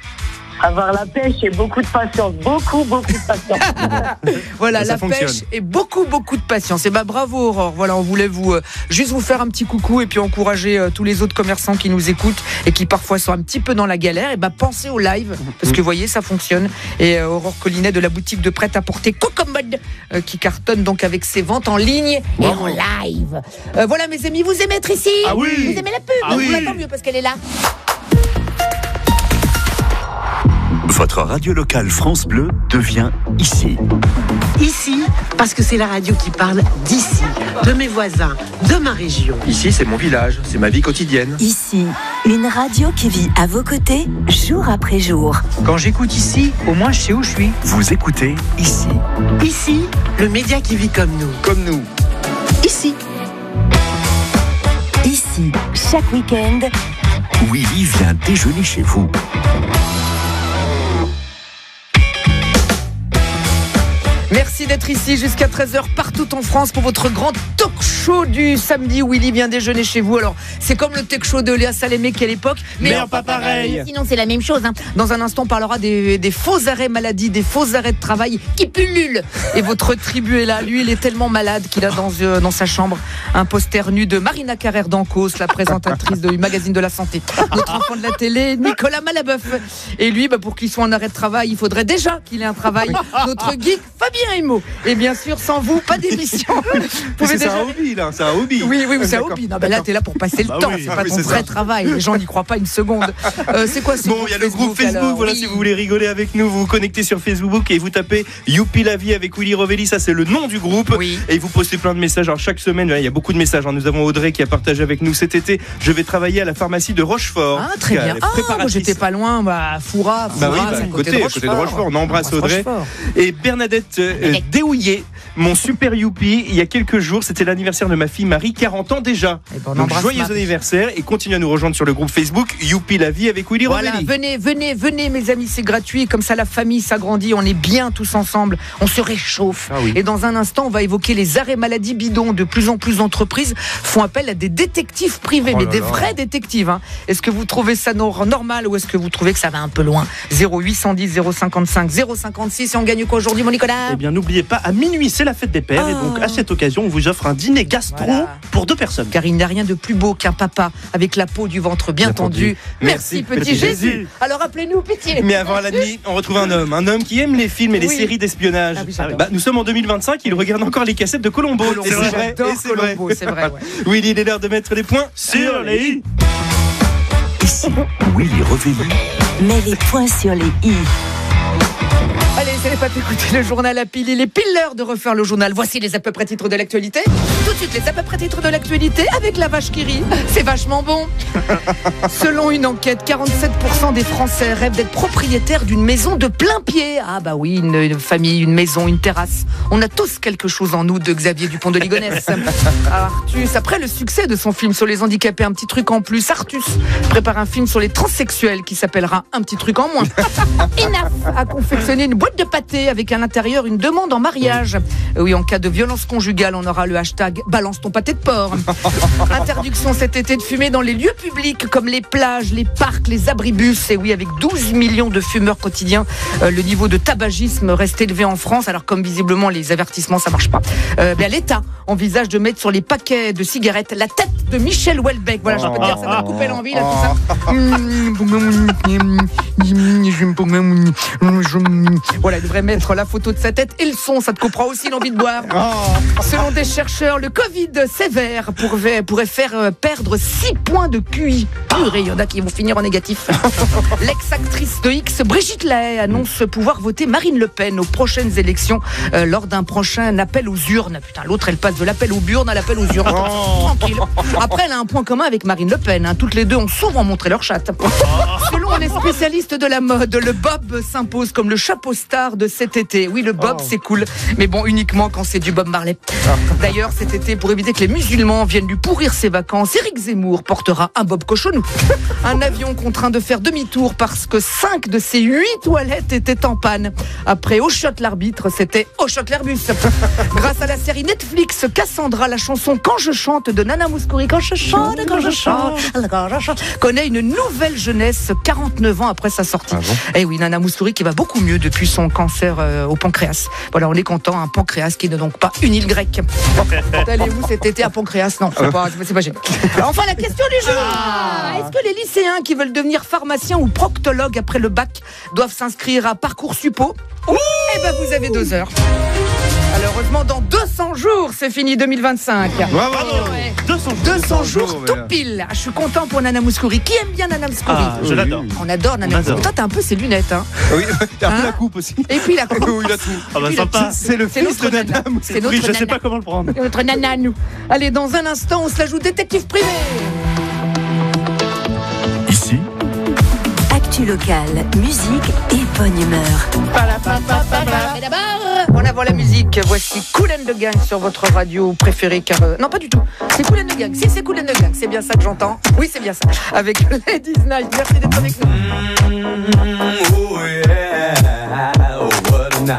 Avoir la pêche et beaucoup de patience. Beaucoup de patience. Voilà, la pêche et beaucoup de patience. Et bravo Aurore. Voilà, on voulait juste vous faire un petit coucou et puis encourager tous les autres commerçants qui nous écoutent et qui parfois sont un petit peu dans la galère. Et pensez au live parce que vous voyez, ça fonctionne. Et Aurore Collinet de la boutique de prêt-à-porter Cocomode qui cartonne donc avec ses ventes en ligne et en live. Voilà mes amis, vous aimez être ici? Ah oui. Vous aimez la pub? Tant mieux parce qu'elle est là. Votre radio locale France Bleu devient ici. Ici, parce que c'est la radio qui parle d'ici, de mes voisins, de ma région. Ici, c'est mon village, c'est ma vie quotidienne. Ici, une radio qui vit à vos côtés, jour après jour. Quand j'écoute ici, au moins je sais où je suis. Vous écoutez ici. Ici, le média qui vit comme nous. Comme nous. Ici. Ici, chaque week-end, Willy vient déjeuner chez vous. Merci d'être ici jusqu'à 13h partout en France pour votre grand talk show du samedi. Willy vient déjeuner chez vous. Alors, c'est comme le talk show de Léa Salamé qu'à l'époque. Mais pas pareil. Sinon, c'est la même chose. Hein. Dans un instant, on parlera des faux arrêts maladie, des faux arrêts de travail qui pullulent. Et votre tribu est là. Lui, il est tellement malade qu'il a dans sa chambre un poster nu de Marina Carrère d'Ancos, la présentatrice du magazine de la santé. Notre enfant de la télé, Nicolas Malabeuf. Et lui, pour qu'il soit en arrêt de travail, il faudrait déjà qu'il ait un travail. Notre geek, Fabien Imo. Et bien sûr, sans vous, pas d'émission. C'est un hobby, là. C'est un hobby. Oui, c'est un hobby. Non, là, t'es là pour passer le temps. C'est pas ton vrai travail. Les gens n'y croient pas une seconde. C'est quoi ce il y a le groupe Facebook. Voilà, si vous voulez rigoler avec nous, vous vous connectez sur Facebook et vous tapez Youpi la vie avec Willy Rovelli. Ça, c'est le nom du groupe. Oui. Et vous postez plein de messages. Alors, chaque semaine, il y a beaucoup de messages. Nous avons Audrey qui a partagé avec nous cet été. Je vais travailler à la pharmacie de Rochefort. Ah, très bien. Moi, j'étais pas loin. Foura, à côté de Rochefort. On embrasse Audrey. Et Bernadette Déhouillet, mon super youpi, il y a quelques jours, c'était l'anniversaire de ma fille Marie, 40 ans déjà. Donc joyeux anniversaire et continuez à nous rejoindre sur le groupe Facebook Youpi la vie avec Willy Rovelli. Venez mes amis, c'est gratuit, comme ça la famille s'agrandit, on est bien tous ensemble, on se réchauffe. Et dans un instant, on va évoquer les arrêts maladie bidons. De plus en plus d'entreprises font appel à des détectives privés, mais des vrais détectives. Hein. Est-ce que vous trouvez ça normal ou est-ce que vous trouvez que ça va un peu loin? 0810 055 056 et on gagne quoi aujourd'hui, mon Nicolas? Eh bien, n'oubliez pas, à minuit, c'est la fête des pères. Et donc, à cette occasion, on vous offre un dîner gastro pour 2 personnes. Car il n'y a rien de plus beau qu'un papa avec la peau du ventre bien tendue. Merci, petit Jésus. Alors, appelez-nous, pitié. Mais avant la nuit, on retrouve un homme qui aime les films et les séries d'espionnage. Nous sommes en 2025, il regarde encore les cassettes de Colombo. Et c'est vrai. Oui, il est l'heure de mettre les points sur les i. Ici, Ici, Willy Revelli met les points sur les i. Allez, c'est les papes, écoutez le journal à pile. Il est pile l'heure de refaire le journal. Voici les à peu près titres de l'actualité. Tout de suite, les à peu près titres de l'actualité avec la vache qui rit. C'est vachement bon. Selon une enquête, 47% des Français rêvent d'être propriétaires d'une maison de plein pied. Ah bah oui, une famille, une maison, une terrasse. On a tous quelque chose en nous de Xavier Dupont de Ligonnès. Artus, après le succès de son film sur les handicapés, un petit truc en plus. Artus prépare un film sur les transsexuels qui s'appellera Un petit truc en moins. Inaf a confectionné une boîte de pâté avec à l'intérieur une demande en mariage. Oui, en cas de violence conjugale, on aura le hashtag balance ton pâté de porc. Interdiction cet été de fumer dans les lieux publics comme les plages, les parcs, les abribus. Et oui, avec 12 millions de fumeurs quotidiens, le niveau de tabagisme reste élevé en France. Alors comme visiblement les avertissements ça marche pas, l'État envisage de mettre sur les paquets de cigarettes la tête de Michel Houellebecq. Voilà, je peux te dire, ça va te couper l'envie là, tout ça. Voilà, il devrait mettre la photo de sa tête et le son, ça te coupera aussi l'envie de boire. Selon des chercheurs, le Covid sévère pourrait faire perdre 6 points de QI. Purée, il y en a qui vont finir en négatif. L'ex-actrice de X, Brigitte Lahaie, annonce pouvoir voter Marine Le Pen aux prochaines élections lors d'un prochain appel aux urnes. Putain, l'autre, elle passe de l'appel aux burnes à l'appel aux urnes. Tranquille. Après, elle a un point commun avec Marine Le Pen. Toutes les deux ont souvent montré leur chatte. Selon les spécialistes de la mode, le bob s'impose comme le chapeau star de cet été. Oui, le bob, c'est cool, mais bon, uniquement quand c'est du Bob Marley. D'ailleurs, cet été, pour éviter que les musulmans viennent lui pourrir ses vacances, Éric Zemmour portera un bob cochonou. Un avion contraint de faire demi-tour parce que 5 de ses 8 toilettes étaient en panne. Après Au shot l'arbitre, c'était Au shot l'Airbus. Grâce à la série Netflix Cassandra, la chanson Quand je chante de Nana Mouskouri, quand je chante, connaît une nouvelle jeunesse 49 ans après sa sortie. Et oui, Nana Mouskouri qui va beaucoup mieux depuis son cancer au pancréas. Voilà, on est content, un pancréas qui n'est donc pas une île grecque. Allez-vous cet été à Pancréas? Non, c'est pas génial. Enfin, la question du jour. Est-ce que les lycéens qui veulent devenir pharmaciens ou proctologues après le bac doivent s'inscrire à Parcoursupo? Eh ben, vous avez 2 heures. Malheureusement, dans 200 jours, c'est fini 2025. Bravo. 200 jours tout pile. Je suis content pour Nana Mouskouri. Qui aime bien Nana Mouskouri? Je l'adore. On adore Nana Mouskouri. Toi, t'as un peu ses lunettes. Hein. Oui, un peu la coupe aussi. Et puis la coupe. Oui, il a tout. Ah bah sympa. C'est le fils de Nana Mouskouri. Je ne sais pas comment le prendre. Notre Nana, nous. Allez, dans un instant, on se la joue détective privé. Ici, Actu locale, musique et bonne humeur. Mais d'abord, en avant la musique, voici Kool and the Gang sur votre radio préférée car... non, pas du tout. C'est Kool and the Gang. Si, c'est Kool and the Gang. C'est bien ça que j'entends. Oui, c'est bien ça. Avec Ladies Night. Merci d'être avec nous. Oh yeah, oh what a night.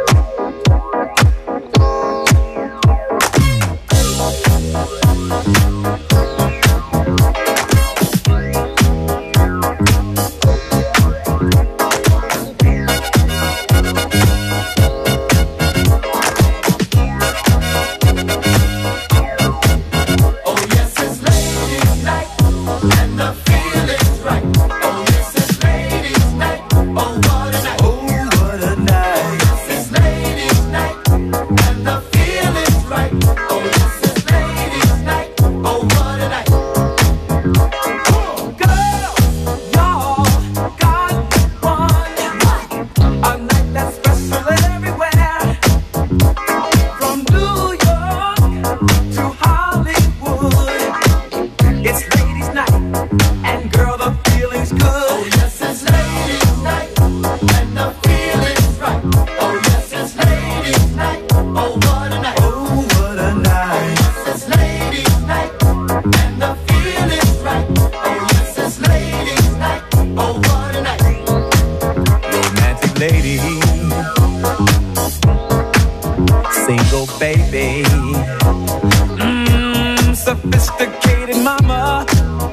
Sophisticated mama,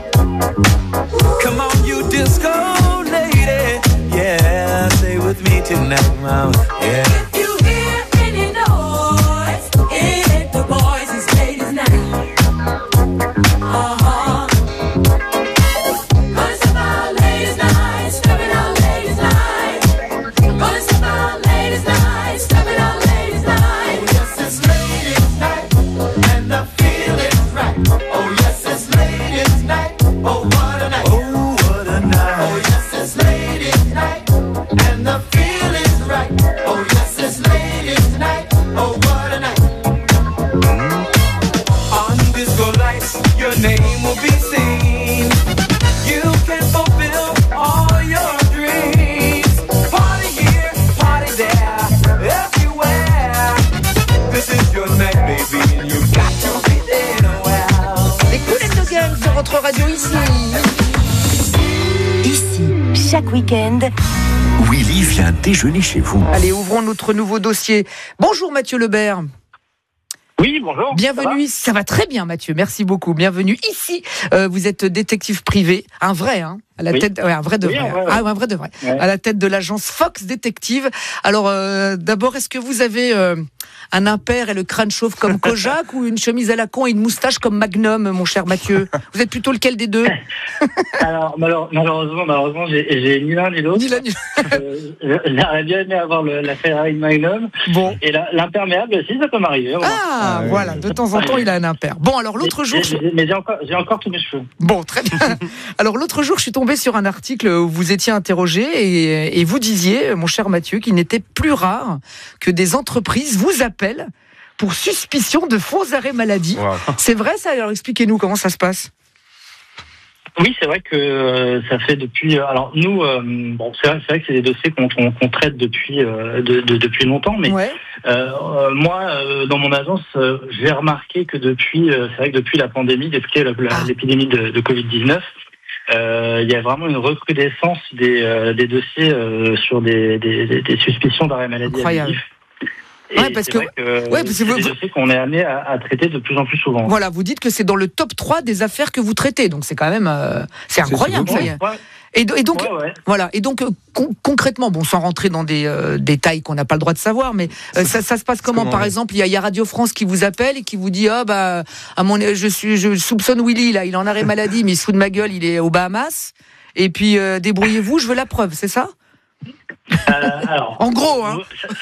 come on you disco lady, yeah, stay with me tonight, mama, yeah. If you hear any noise, it ain't the boys, it's ladies night. Gonna step out ladies night, stepping out ladies night. Gonna step out ladies night, stepping out ladies night. Oh yes, it's ladies night, and the feeling's right. Oh yes, it's ladies night. Oh what a night. Oh what Ici, chaque week-end, Willy vient déjeuner chez vous. Allez, ouvrons notre nouveau dossier. Bonjour Mathieu Lebert. Oui, bonjour. Bienvenue, ça va très bien Mathieu, merci beaucoup. Bienvenue ici. Vous êtes détective privé, un vrai, hein, à la tête, un vrai de vrai. Un vrai de vrai. Ouais. À la tête de l'agence Fox Détective. Alors, d'abord, est-ce que vous avez un impair et le crâne chauve comme Kojak ou une chemise à la con et une moustache comme Magnum, mon cher Mathieu? Vous êtes plutôt lequel des deux? Alors, malheureusement, j'ai ni l'un ni l'autre. J'aurais bien aimé avoir la Ferrari Magnum. Bon. Et l'imperméable aussi, ça peut m'arriver. Voilà, de temps en temps, il a un impair. Bon, alors l'autre jour... Mais j'ai encore tous mes cheveux. Bon, très bien. Alors l'autre jour, je suis tombé sur un article où vous étiez interrogé et vous disiez, mon cher Mathieu, qu'il n'était plus rare que des entreprises vous appellent pour suspicion de faux arrêts maladie. Wow. C'est vrai ça? Alors expliquez-nous comment ça se passe. Oui, c'est vrai que ça fait depuis. Alors nous, c'est vrai que c'est des dossiers qu'on traite depuis longtemps, mais moi, dans mon agence, j'ai remarqué que c'est vrai que depuis la pandémie, depuis l'épidémie de Covid-19, il y a vraiment une recrudescence des dossiers sur des suspicions d'arrêt maladie. Incroyable. Parce que c'est des dossiers qu'on est amené à traiter de plus en plus souvent. Voilà, vous dites que c'est dans le top 3 des affaires que vous traitez, donc c'est quand même c'est incroyable. Et donc voilà. Et donc concrètement, sans rentrer dans des détails qu'on n'a pas le droit de savoir, mais ça se passe comment? Par exemple, il y a Radio France qui vous appelle et qui vous dit je soupçonne Willy là, il est en arrêt maladie, mais il se fout de ma gueule, il est aux Bahamas. Et puis débrouillez-vous, je veux la preuve, c'est ça? Alors, en gros, hein.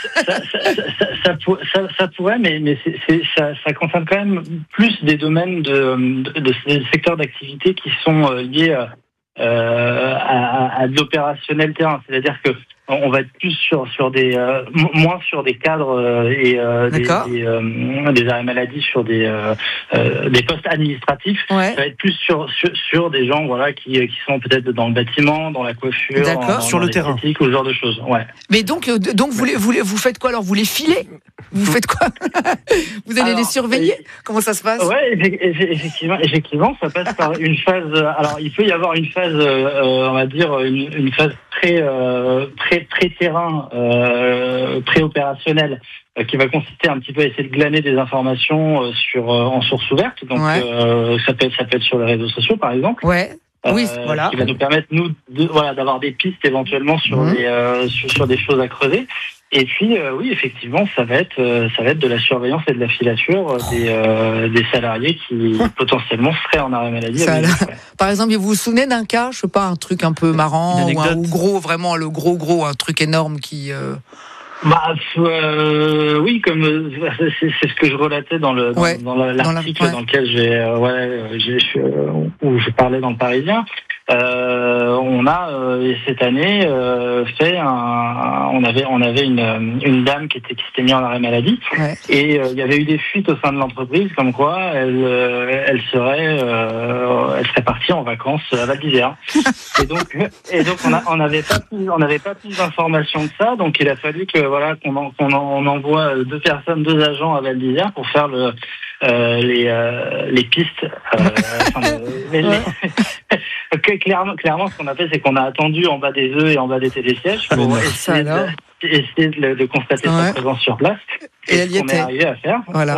Ça pourrait, mais ça concerne quand même plus des domaines de secteurs d'activité qui sont liés à de l'opérationnel terrain. C'est-à-dire que on va être plus sur des moins sur des cadres et des arrêts maladie sur des postes administratifs. Ouais. Ça va être plus sur des gens qui sont peut-être dans le bâtiment, dans la coiffure, sur le terrain, ou ce genre de choses. Ouais. Mais donc vous faites quoi alors? Vous les filez? Vous faites quoi? Vous allez les surveiller? Comment ça se passe? Ouais, effectivement, ça passe par une phase. Alors il peut y avoir une phase, on va dire une phase très terrain, pré-opérationnel, qui va consister un petit peu à essayer de glaner des informations en source ouverte. Donc ça peut être sur les réseaux sociaux par exemple. Ouais. Oui, voilà. Qui va nous permettre d'avoir des pistes éventuellement sur des choses à creuser. Et puis oui, effectivement, ça va être de la surveillance et de la filature des salariés qui potentiellement seraient en arrêt maladie. Par exemple, vous vous souvenez d'un cas, je sais pas, un truc un peu marrant ou gros, vraiment le gros, un truc énorme qui. Oui, comme c'est ce que je relatais dans l'article dans lequel où je parlais dans le Parisien. On a cette année on avait une dame qui s'était mise en arrêt maladie et il y avait eu des fuites au sein de l'entreprise comme quoi elle serait partie en vacances à Val d'Isère. et donc on n'avait pas plus d'informations que ça, donc il a fallu qu'on envoie deux agents à Val d'Isère pour faire les pistes. Clairement, ce qu'on a fait, c'est qu'on a attendu en bas des œufs et en bas des télésièges pour essayer de constater sa présence sur place. Et elle y était. On est arrivé à faire. Voilà.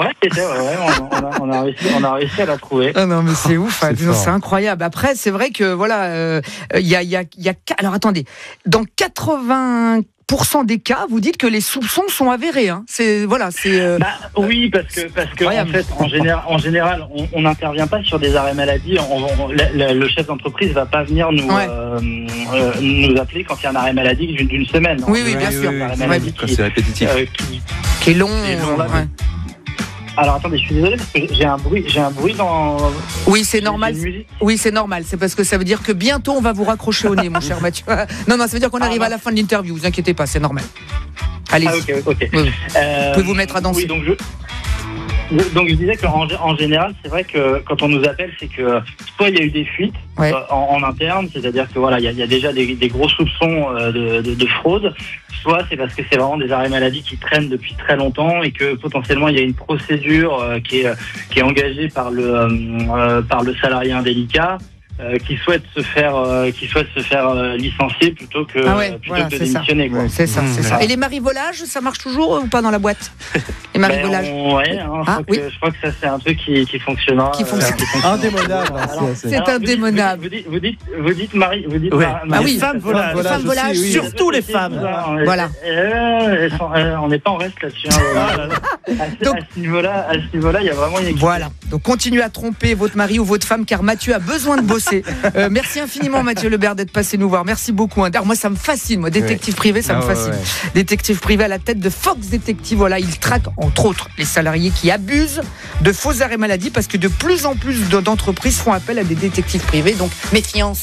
On a réussi à la trouver. Ah non, mais c'est ouf, c'est incroyable. Après, c'est vrai que il y a. Alors attendez, dans 80% des cas, vous dites que les soupçons sont avérés. Hein. Oui, parce que en fait, en général, on n'intervient pas sur des arrêts maladie. Le chef d'entreprise va pas venir nous appeler quand il y a un arrêt maladie d'une semaine. Oui, bien sûr. C'est répétitif. Qui est long. Alors attendez, je suis désolé parce que j'ai un bruit dans. Oui, c'est normal. Oui, c'est normal. C'est parce que ça veut dire que bientôt on va vous raccrocher au nez, mon cher Mathieu. Non, ça veut dire qu'on arrive à la fin de l'interview. Vous inquiétez pas, c'est normal. Allez. Ok. Vous pouvez vous mettre à danser. Oui, donc je disais qu'en général, c'est vrai que quand on nous appelle, c'est que soit il y a eu des fuites en interne, c'est-à-dire que il y a déjà des gros soupçons de fraude, soit c'est parce que c'est vraiment des arrêts maladie qui traînent depuis très longtemps et que potentiellement il y a une procédure qui est engagée par le salarié indélicat. qui souhaitent se faire licencier plutôt que c'est démissionner. Quoi. C'est ça. Et les marivolages, ça marche toujours ou pas dans la boîte? Les marivolages. Je crois que ça c'est un truc qui fonctionnera. Indémodable. C'est indémodable. Vous dites Marie, vous dites femmes volage, surtout les femmes. Voilà. On n'est pas en reste là-dessus. Donc, à ce niveau-là, il y a vraiment une équipe. Voilà. Donc continuez à tromper votre mari ou votre femme car Mathieu a besoin de bosser. Merci infiniment Mathieu Lebert d'être passé nous voir. Merci beaucoup. Alors, moi ça me fascine, détective privé, ça me fascine. Détective privé à la tête de Fox Détective. Voilà, il traque entre autres les salariés qui abusent de faux arrêts maladie parce que de plus en plus d'entreprises font appel à des détectives privés. Donc méfiance.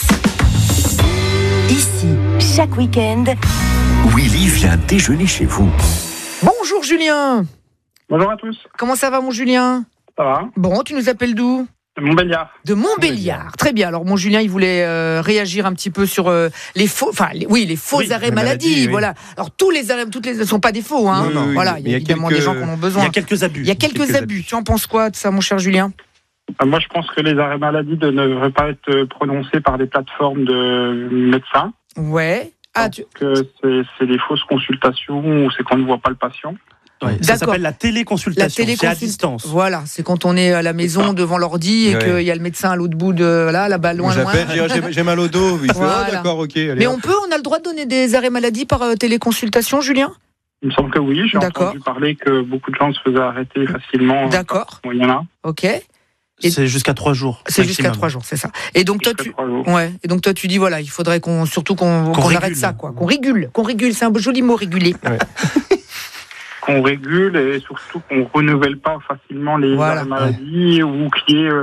Ici, chaque week-end, Willy vient déjeuner chez vous. Bonjour Julien. Bonjour à tous. Comment ça va mon Julien? Ça va. Bon, tu nous appelles d'où? De Montbéliard. De Montbéliard. Très bien. Alors mon Julien, il voulait réagir un petit peu sur les faux, les faux arrêts maladie. Voilà. Alors toutes les ne sont pas des faux, hein. Non, voilà. Il y a évidemment des gens qui en ont besoin. Il y a quelques abus. Tu en penses quoi de ça, mon cher Julien? Moi, je pense que les arrêts maladie ne devraient pas être prononcés par des plateformes de médecins. Ouais. Que c'est des fausses consultations ou c'est qu'on ne voit pas le patient. Ça s'appelle la téléconsultation. C'est à distance. Voilà, c'est quand on est à la maison devant l'ordi et qu'il y a le médecin à l'autre bout de là-bas loin. J'ai mal au dos. Voilà. D'accord, ok. Allez, mais on a le droit de donner des arrêts maladie par téléconsultation, Julien? Il me semble que oui. J'ai entendu parler que beaucoup de gens se faisaient arrêter facilement. D'accord. Il y en a. Ok. C'est jusqu'à 3 jours. C'est jusqu'à 3 jours, c'est ça. Et donc toi tu dis voilà, il faudrait qu'on arrête ça, quoi. Qu'on régule. C'est un joli mot, réguler. Ouais. Qu'on régule et surtout qu'on renouvelle pas facilement les arrêts maladie ou qu'il y ait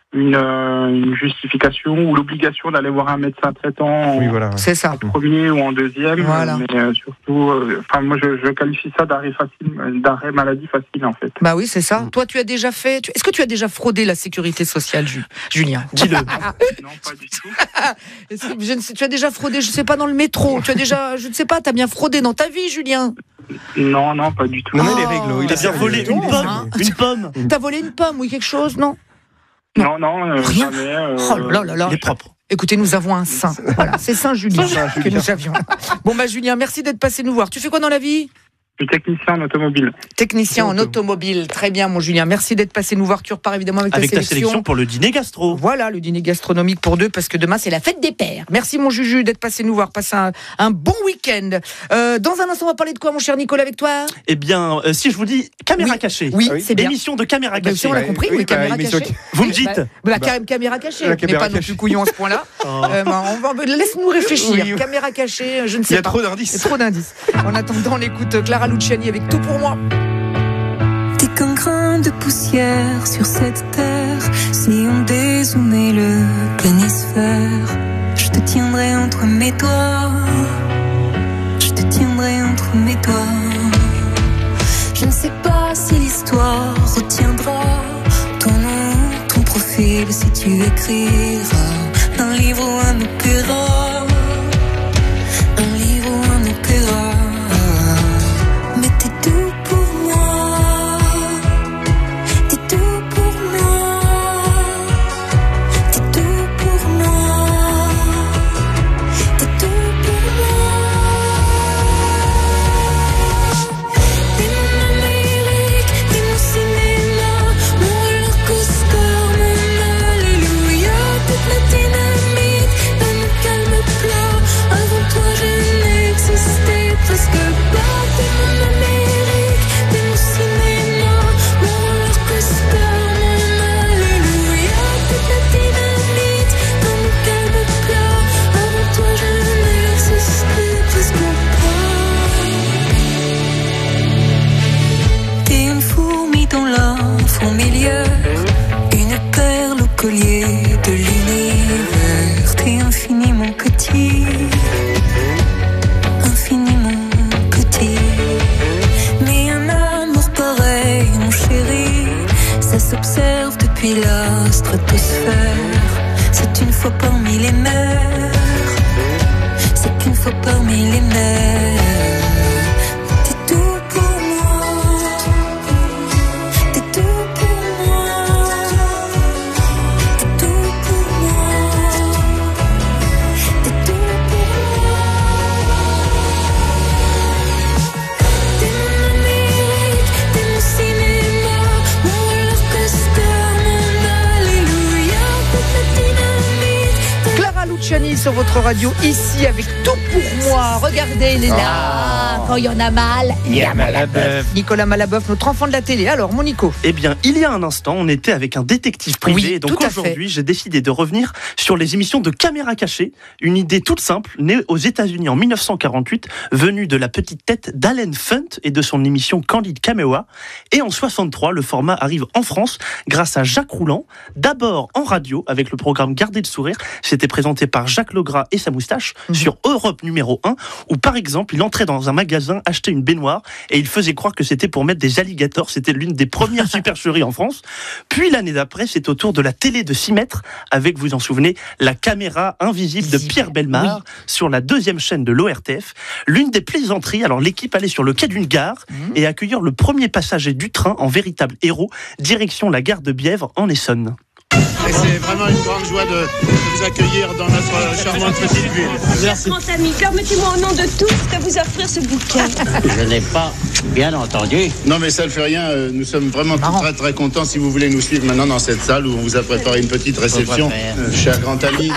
une justification ou l'obligation d'aller voir un médecin traitant c'est ça. en premier ou en deuxième. Voilà. Mais surtout, moi je qualifie ça d'arrêt maladie facile en fait. Bah oui, c'est ça. Toi, tu as déjà fait. Est-ce que tu as déjà fraudé la sécurité sociale, Julien? Dis-le. Non, pas du tout. Tu as déjà fraudé, je sais pas, dans le métro. Tu as déjà, je ne sais pas, tu as bien fraudé dans ta vie, Julien? Non, pas du tout. Non, mais les règles. Il a bien volé une pomme. T'as volé une pomme ou quelque chose, non? Non, rien. Jamais. Oh là là là. Il est propre. Écoutez, nous avons un saint. Voilà, c'est Saint Julien que nous avions. Bon Julien, merci d'être passé nous voir. Tu fais quoi dans la vie? Je suis technicien en automobile. Technicien en automobile. Très bien, mon Julien. Merci d'être passé nous voir. Tu repars évidemment avec ta sélection pour le dîner gastro. Voilà, le dîner gastronomique pour deux, parce que demain, c'est la fête des pères. Merci, mon Juju, d'être passé nous voir. Passe un bon week-end. Dans un instant, on va parler de quoi, mon cher Nicolas, avec toi? Eh bien, si je vous dis caméra cachée. Oui, c'est bien. Émission de caméra cachée. On l'a compris, caméra cachée. Vous me dites caméra cachée. On n'est pas non plus couillon à ce point-là. Laisse-nous réfléchir. Oui. Caméra cachée, je ne sais pas. Il y a trop d'indices. En attendant, on écoute Clara Luciani avec Tout pour moi. T'es qu'un grain de poussière sur cette terre. Si on dézoomait le planisphère, je te tiendrai entre mes doigts. Je te tiendrai entre mes doigts. Je ne sais pas si l'histoire retiendra ton nom, ton profil, si tu écriras un livre ou un opéra. Un livre ou un opéra. Collier de l'univers, t'es infiniment petit, mais un amour pareil, mon chéri, ça s'observe depuis la stratosphère. C'est une fois parmi les mers, c'est une fois parmi les mers. sur votre radio, ici, avec tout pour moi. Regardez, il est là. Quand il y en a mal, il y a Malaboeuf. Nicolas Malaboeuf, notre enfant de la télé. Alors, mon Nico. Eh bien, il y a un instant, on était avec un détective privé. Oui, et donc aujourd'hui, j'ai décidé de revenir sur les émissions de caméra cachée. Une idée toute simple, née aux États-Unis en 1948, venue de la petite tête d'Allen Funt et de son émission Candid Camera. Et en 63, le format arrive en France grâce à Jacques Rouland. D'abord en radio avec le programme Garder le sourire. C'était présenté par Jacques Legras et sa moustache sur Europe numéro 1, où par exemple, il entrait dans un magasin, achetait une baignoire et il faisait croire que c'était pour mettre des alligators. C'était l'une des premières supercheries en France. Puis l'année d'après, c'est au tour de la télé de 6 mètres avec, vous en souvenez, la caméra invisible de Pierre Bellemare sur la 2e chaîne de l'ORTF. L'une des plaisanteries, alors l'équipe allait sur le quai d'une gare et accueillir le premier passager du train en véritable héros, direction la gare de Bièvre en Essonne. Et c'est vraiment une grande joie de vous accueillir dans notre charmante petite ville. Merci. Grand ami, permettez-moi au nom de tous de vous offrir ce bouquet. Je n'ai pas bien entendu. Non mais ça ne fait rien, nous sommes vraiment très très contents si vous voulez nous suivre maintenant dans cette salle où on vous a préparé une petite réception. Cher grand ami,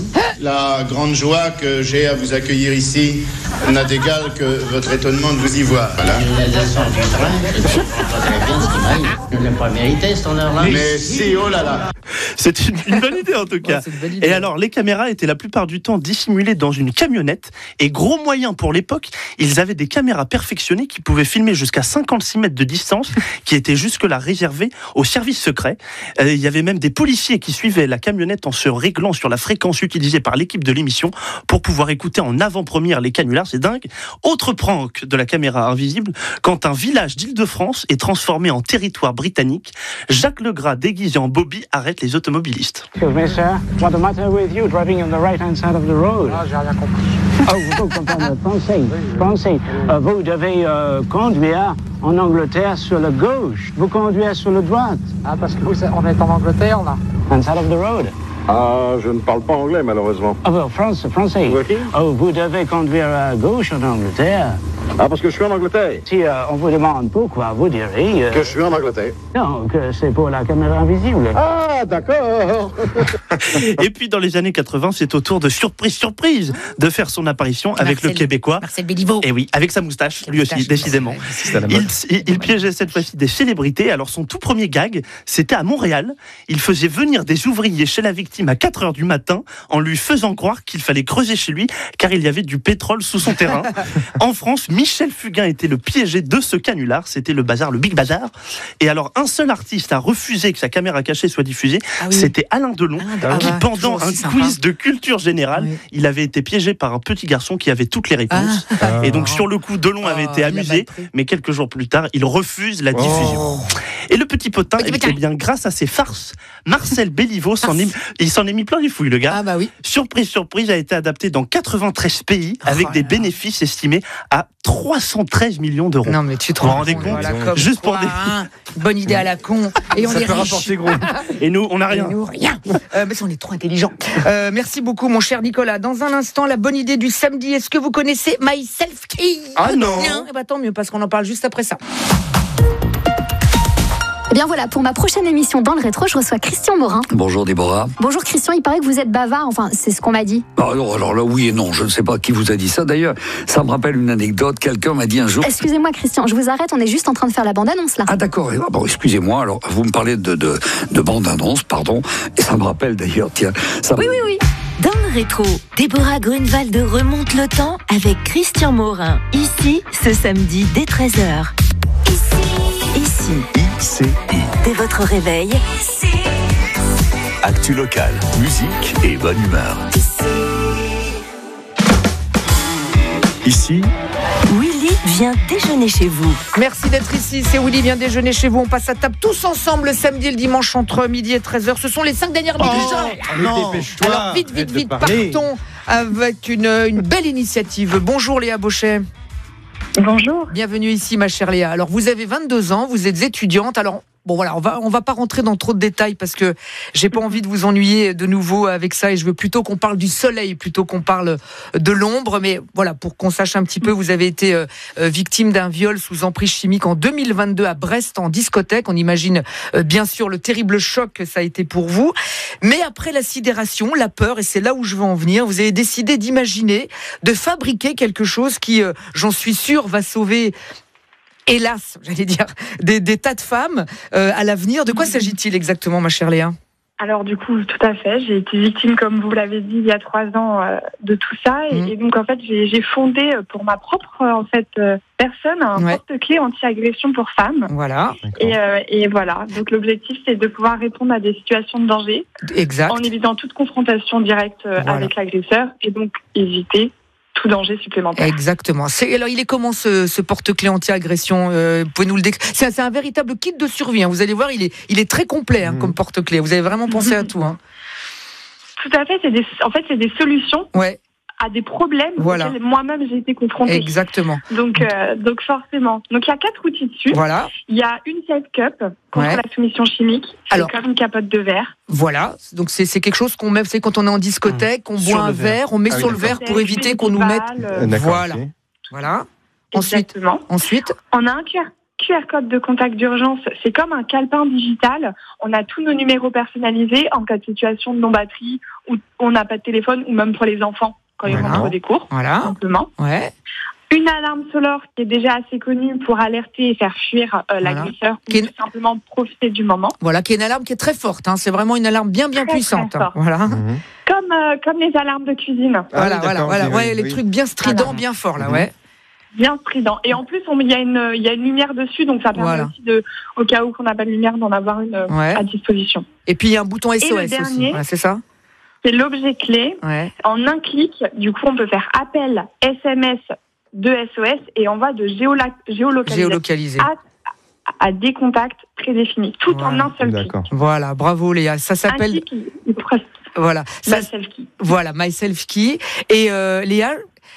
la grande joie que j'ai à vous accueillir ici n'a d'égal que votre étonnement de vous y voir. Voilà. Je descends du train, je comprends très bien ce qui m'arrive. Je ne l'ai pas mérité cette heure-là. Mais si, oh là là. C'est une bonne idée en tout cas. Et alors, les caméras étaient la plupart du temps dissimulées dans une camionnette. Et gros moyen pour l'époque, ils avaient des caméras perfectionnées qui pouvaient filmer jusqu'à 56 mètres de distance, qui étaient jusque-là réservées aux services secrets. Il y avait même des policiers qui suivaient la camionnette en se réglant sur la fréquence utilisée par l'équipe de l'émission pour pouvoir écouter en avant-première les canulars. C'est dingue. Autre prank de la caméra invisible, quand un village d'Île-de-France est transformé en territoire britannique, Jacques Legras déguisé en Bobby arrête les automobilistes. Excuse me, sir. What's the matter with you driving on the right-hand side of the road? Ah, j'ai rien compris. Oh, vous comprenez français. Français. Vous devez conduire en Angleterre sur la gauche. Vous conduisez sur la droite. Ah, parce qu'on est en Angleterre, là. On side of the road. Ah, je ne parle pas anglais, malheureusement. Ah, français. Oui. Oh, vous devez conduire à gauche en Angleterre. Ah, parce que je suis en Angleterre. Si on vous demande pourquoi, vous direz... Que je suis en Angleterre. Non, que c'est pour la caméra invisible. Ah, d'accord. Et puis, dans les années 80, c'est au tour de surprise, de faire son apparition avec le Québécois. Marcel Béliveau. Et oui, avec sa moustache, lui aussi, décidément. Il piégeait cette fois-ci des célébrités. Alors, son tout premier gag, c'était à Montréal. Il faisait venir des ouvriers chez la victime à 4h du matin en lui faisant croire qu'il fallait creuser chez lui car il y avait du pétrole sous son terrain. En France, Michel Fugain était le piégé de ce canular. C'était le bazar, le Big Bazar. Et alors, un seul artiste a refusé que sa caméra cachée soit diffusée. C'était Alain Delon, qui, pendant un quiz de culture générale, il avait été piégé par un petit garçon qui avait toutes les réponses. Et donc, sur le coup, Delon avait été amusé, mais quelques jours plus tard, il refuse la diffusion. Et le petit potin, eh bien, grâce à ses farces, Marcel Béliveau il s'en est mis plein les fouilles, le gars. Ah bah oui. Surprise, a été adapté dans 93 pays avec des bénéfices estimés à 313 millions d'euros. Non mais tu te rends compte, juste pour des... Bonne idée à la con. Et on ça est peut riche. rapporter gros. Et nous, on n'a rien. Et nous, rien. Mais on est trop intelligents. Merci beaucoup, mon cher Nicolas. Dans un instant, la bonne idée du samedi. Est-ce que vous connaissez Myself Key? Ah non. Eh ben, tant mieux, parce qu'on en parle juste après ça. Eh bien voilà, pour ma prochaine émission dans le rétro, je reçois Christian Morin. Bonjour Déborah. Bonjour Christian, il paraît que vous êtes bavard, enfin c'est ce qu'on m'a dit. Alors là oui et non, je ne sais pas qui vous a dit ça. D'ailleurs, ça me rappelle une anecdote, quelqu'un m'a dit un jour... Excusez-moi Christian, je vous arrête, on est juste en train de faire la bande-annonce là. Ah d'accord, bon excusez-moi, alors vous me parlez de bande-annonce, pardon, et ça me rappelle d'ailleurs, tiens... Ça Oui. Dans le rétro, Déborah Grunewald remonte le temps avec Christian Morin. Ici, ce samedi dès 13h. Ici. ICI. Dès votre réveil. Actu local, musique et bonne humeur. Ici, Willy vient déjeuner chez vous. Merci d'être ici, c'est Willy vient déjeuner chez vous. On passe à table tous ensemble le samedi et le dimanche entre midi et 13h. Ce sont les 5 dernières minutes. Non. Alors vite, partons avec une belle initiative. Bonjour Léa Bauchet. Bonjour. Bienvenue ici ma chère Léa. Alors vous avez 22 ans, vous êtes étudiante. Alors Bon voilà, on va pas rentrer dans trop de détails parce que j'ai pas envie de vous ennuyer de nouveau avec ça et je veux plutôt qu'on parle du soleil plutôt qu'on parle de l'ombre. Mais voilà, pour qu'on sache un petit peu, vous avez été victime d'un viol sous emprise chimique en 2022 à Brest en discothèque. On imagine bien sûr le terrible choc que ça a été pour vous. Mais après la sidération, la peur, et c'est là où je veux en venir, vous avez décidé d'imaginer, de fabriquer quelque chose qui, j'en suis sûre, va sauver, hélas, j'allais dire, des tas de femmes à l'avenir. De quoi s'agit-il exactement, ma chère Léa ? Alors du coup, tout à fait. J'ai été victime, comme vous l'avez dit, il y a 3 ans de tout ça. Et donc en fait, j'ai fondé pour ma propre personne un porte-clés anti-agression pour femmes. Voilà. Et voilà. Donc l'objectif, c'est de pouvoir répondre à des situations de danger. Exact. En évitant toute confrontation directe avec l'agresseur et donc éviter tout danger supplémentaire. Exactement. Alors, il est comment ce porte-clés anti-agression vous pouvez nous le décrire ? C'est un véritable kit de survie. Hein. Vous allez voir, il est très complet comme porte-clés. Vous avez vraiment pensé à tout. Hein. Tout à fait. C'est des solutions. À des problèmes auxquels moi-même j'ai été confrontée. Exactement. Donc forcément. Donc il y a 4 outils dessus. Voilà. Il y a une safe cup contre la soumission chimique. C'est comme une capote de verre. Voilà. Donc c'est quelque chose qu'on met, c'est quand on est en discothèque, on boit un verre, on met sur le verre pour éviter qu'on nous mette. Voilà. Okay. Voilà. Ensuite, on a un QR code de contact d'urgence, c'est comme un calepin digital. On a tous nos numéros personnalisés en cas de situation de non-batterie où on n'a pas de téléphone ou même pour les enfants quand ils rentrent des cours, simplement. Une alarme sonore qui est déjà assez connue pour alerter et faire fuir l'agresseur ou tout simplement profiter du moment. Voilà, qui est une alarme qui est très forte. Hein. C'est vraiment une alarme bien puissante. Très voilà. Comme les alarmes de cuisine. Voilà. Les trucs bien stridents, bien forts là, Bien strident. Et en plus, il y a une lumière dessus, donc ça permet aussi au cas où qu'on n'a pas de lumière, d'en avoir une à disposition. Et puis il y a un bouton SOS et le dernier, aussi. C'est ça ? C'est l'objet clé. En un clic, du coup, on peut faire appel SMS de SOS et on va de géolocaliser à des contacts prédéfinis, tout en un seul clic. Voilà, bravo Léa. Ça s'appelle. Voilà. MySelfKey. Voilà, MySelfKey. Et Léa,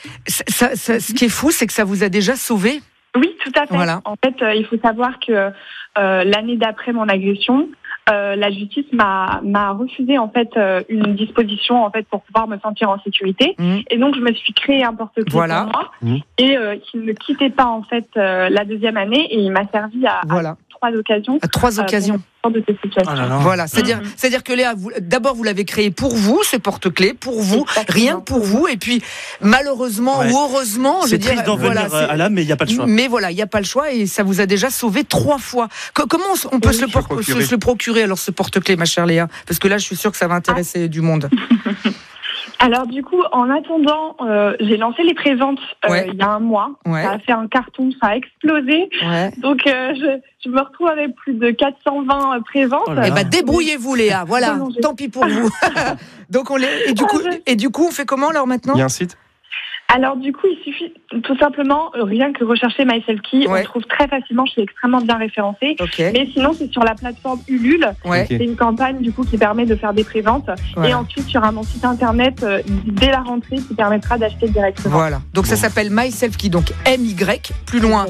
ce qui est fou, c'est que ça vous a déjà sauvé. Oui, tout à fait. Voilà. En fait, il faut savoir que l'année d'après mon agression, la justice m'a refusé en fait une disposition en fait pour pouvoir me sentir en sécurité. Et donc je me suis créé un porte-clés pour moi et qui ne quittait pas en fait la 2e année et il m'a servi à 3 occasions. À 3 occasions. De ces situations. Voilà, c'est-à-dire que Léa, d'abord vous l'avez créé pour vous, ce porte-clés, pour vous, rien que pour vous, et puis malheureusement ou heureusement, c'est triste d'en venir à là, mais il n'y a pas le choix. Mais voilà, il n'y a pas le choix et ça vous a déjà sauvé 3 fois. Comment on peut se le procurer alors ce porte-clés, ma chère Léa ? Parce que là, je suis sûre que ça va intéresser du monde. Alors du coup, en attendant, j'ai lancé les préventes il y a un mois. Ça a fait un carton, ça a explosé. Donc je me retrouve avec plus de 420 préventes. Débrouillez-vous Léa, voilà, tant pis pour vous. Donc et du coup, on fait comment alors maintenant ? Il y a un site ? Alors du coup, il suffit tout simplement rien que rechercher MySelfKey. On le trouve très facilement, je suis extrêmement bien référencée. Mais sinon, c'est sur la plateforme Ulule. C'est une campagne du coup qui permet de faire des préventes. Et ensuite, il y aura mon site internet dès la rentrée qui permettra d'acheter directement. Voilà. Donc ça s'appelle MySelfKey, donc MY, plus loin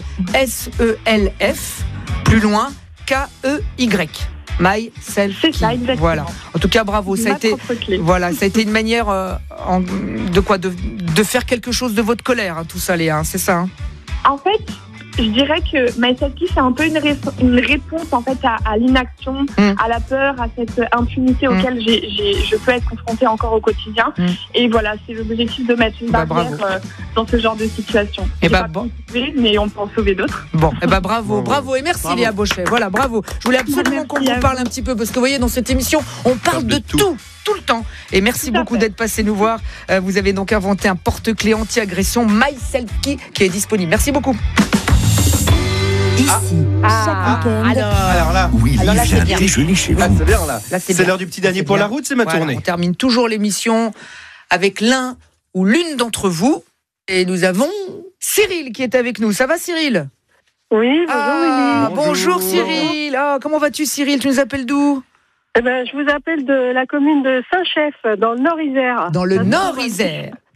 SELF, plus loin KEY. MySelfKey. C'est ça, exactement. Voilà. En tout cas, bravo. Ça a été une manière de faire quelque chose de votre colère, hein, tout ça, Léa. C'est ça. Hein. En fait, je dirais que MySelfKey, c'est un peu une réponse en fait à l'inaction, à la peur, à cette impunité auquel je peux être confrontée encore au quotidien. Et voilà, c'est l'objectif de mettre une barrière dans ce genre de situation. Mais on peut en sauver d'autres. Bon, bravo et merci Léa Bochet. Voilà, bravo. Je voulais absolument qu'on vous parle un petit peu parce que vous voyez, dans cette émission, on parle de tout le temps. Et merci beaucoup d'être passé nous voir. Vous avez donc inventé un porte-clés anti-agression MySelfKey qui est disponible. Merci beaucoup. Ici, chaque week-end. Alors là, j'ai un déjeuner chez vous. C'est bien là. C'est l'heure du petit dernier pour la route, c'est ma tournée. On termine toujours l'émission avec l'un ou l'une d'entre vous. Et nous avons Cyril qui est avec nous. Ça va Cyril ? Oui, bonjour Willy. Bonjour Cyril. Comment vas-tu Cyril ? Tu nous appelles d'où ? Je vous appelle de la commune de Saint-Chef, dans le Nord-Isère. Dans le Nord-Isère.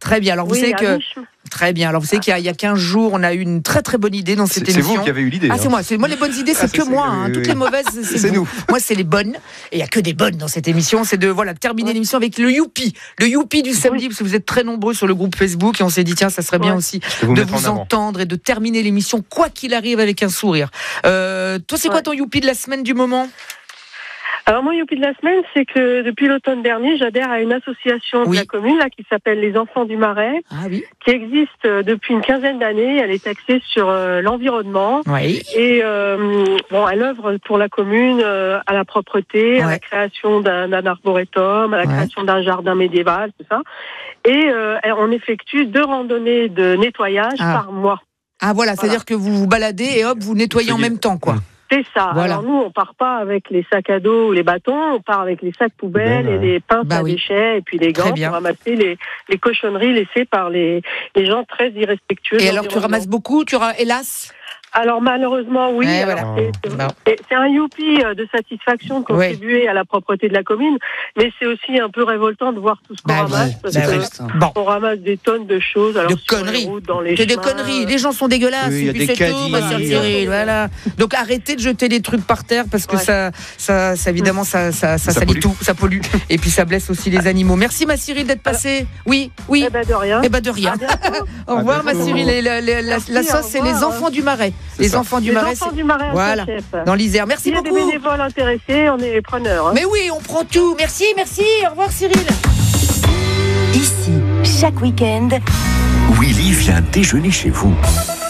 Très bien. Alors vous savez que très bien. Alors vous savez qu'il y a 15 jours, on a eu une très très bonne idée dans cette émission. C'est vous qui avez eu l'idée. Ah, c'est moi. C'est moi les bonnes idées, c'est que moi. Toutes les mauvaises, c'est nous. Moi, c'est les bonnes. Et il y a que des bonnes dans cette émission. C'est de terminer l'émission avec le youpi du samedi, parce que vous êtes très nombreux sur le groupe Facebook et on s'est dit tiens, ça serait bien aussi de vous entendre et de terminer l'émission quoi qu'il arrive avec un sourire. Toi, c'est quoi ton youpi de la semaine du moment? Alors mon youpi de la semaine, c'est que depuis l'automne dernier, j'adhère à une association de la commune là, qui s'appelle les Enfants du Marais, qui existe depuis une quinzaine d'années. Elle est axée sur l'environnement et elle œuvre pour la commune à la propreté, à la création d'un arboretum, à la création d'un jardin médiéval, tout ça. Et on effectue 2 randonnées de nettoyage par mois. Ah voilà, c'est-à-dire que vous vous baladez et hop, vous nettoyez en même temps, quoi. C'est ça. Voilà. Alors nous, on part pas avec les sacs à dos ou les bâtons, on part avec les sacs poubelles et les pinces à déchets et puis les gants pour ramasser les cochonneries laissées par les gens très irrespectueux. Et alors tu ramasses beaucoup, hélas? Alors malheureusement oui. C'est un youpi de satisfaction de contribuer à la propreté de la commune, mais c'est aussi un peu révoltant de voir tout ce qu'on ramasse. On ramasse des tonnes de choses. Alors, de conneries. C'est des conneries. Les gens sont dégueulasses. Oui, et puis c'est tout. Cyril, voilà. Donc arrêtez de jeter des trucs par terre parce que ça évidemment ça salit tout, ça pollue et puis ça blesse aussi les animaux. Merci ma Cyril d'être passée. Oui. Eh ben de rien. Au revoir ma Cyril. La sauce c'est les Enfants du Marais. Les Enfants du Marais. Voilà. Dans l'Isère. Merci beaucoup. Il y a des bénévoles intéressés, on est preneurs. Mais oui, on prend tout. Merci. Au revoir Cyril. Ici, chaque week-end, Willy vient déjeuner chez vous.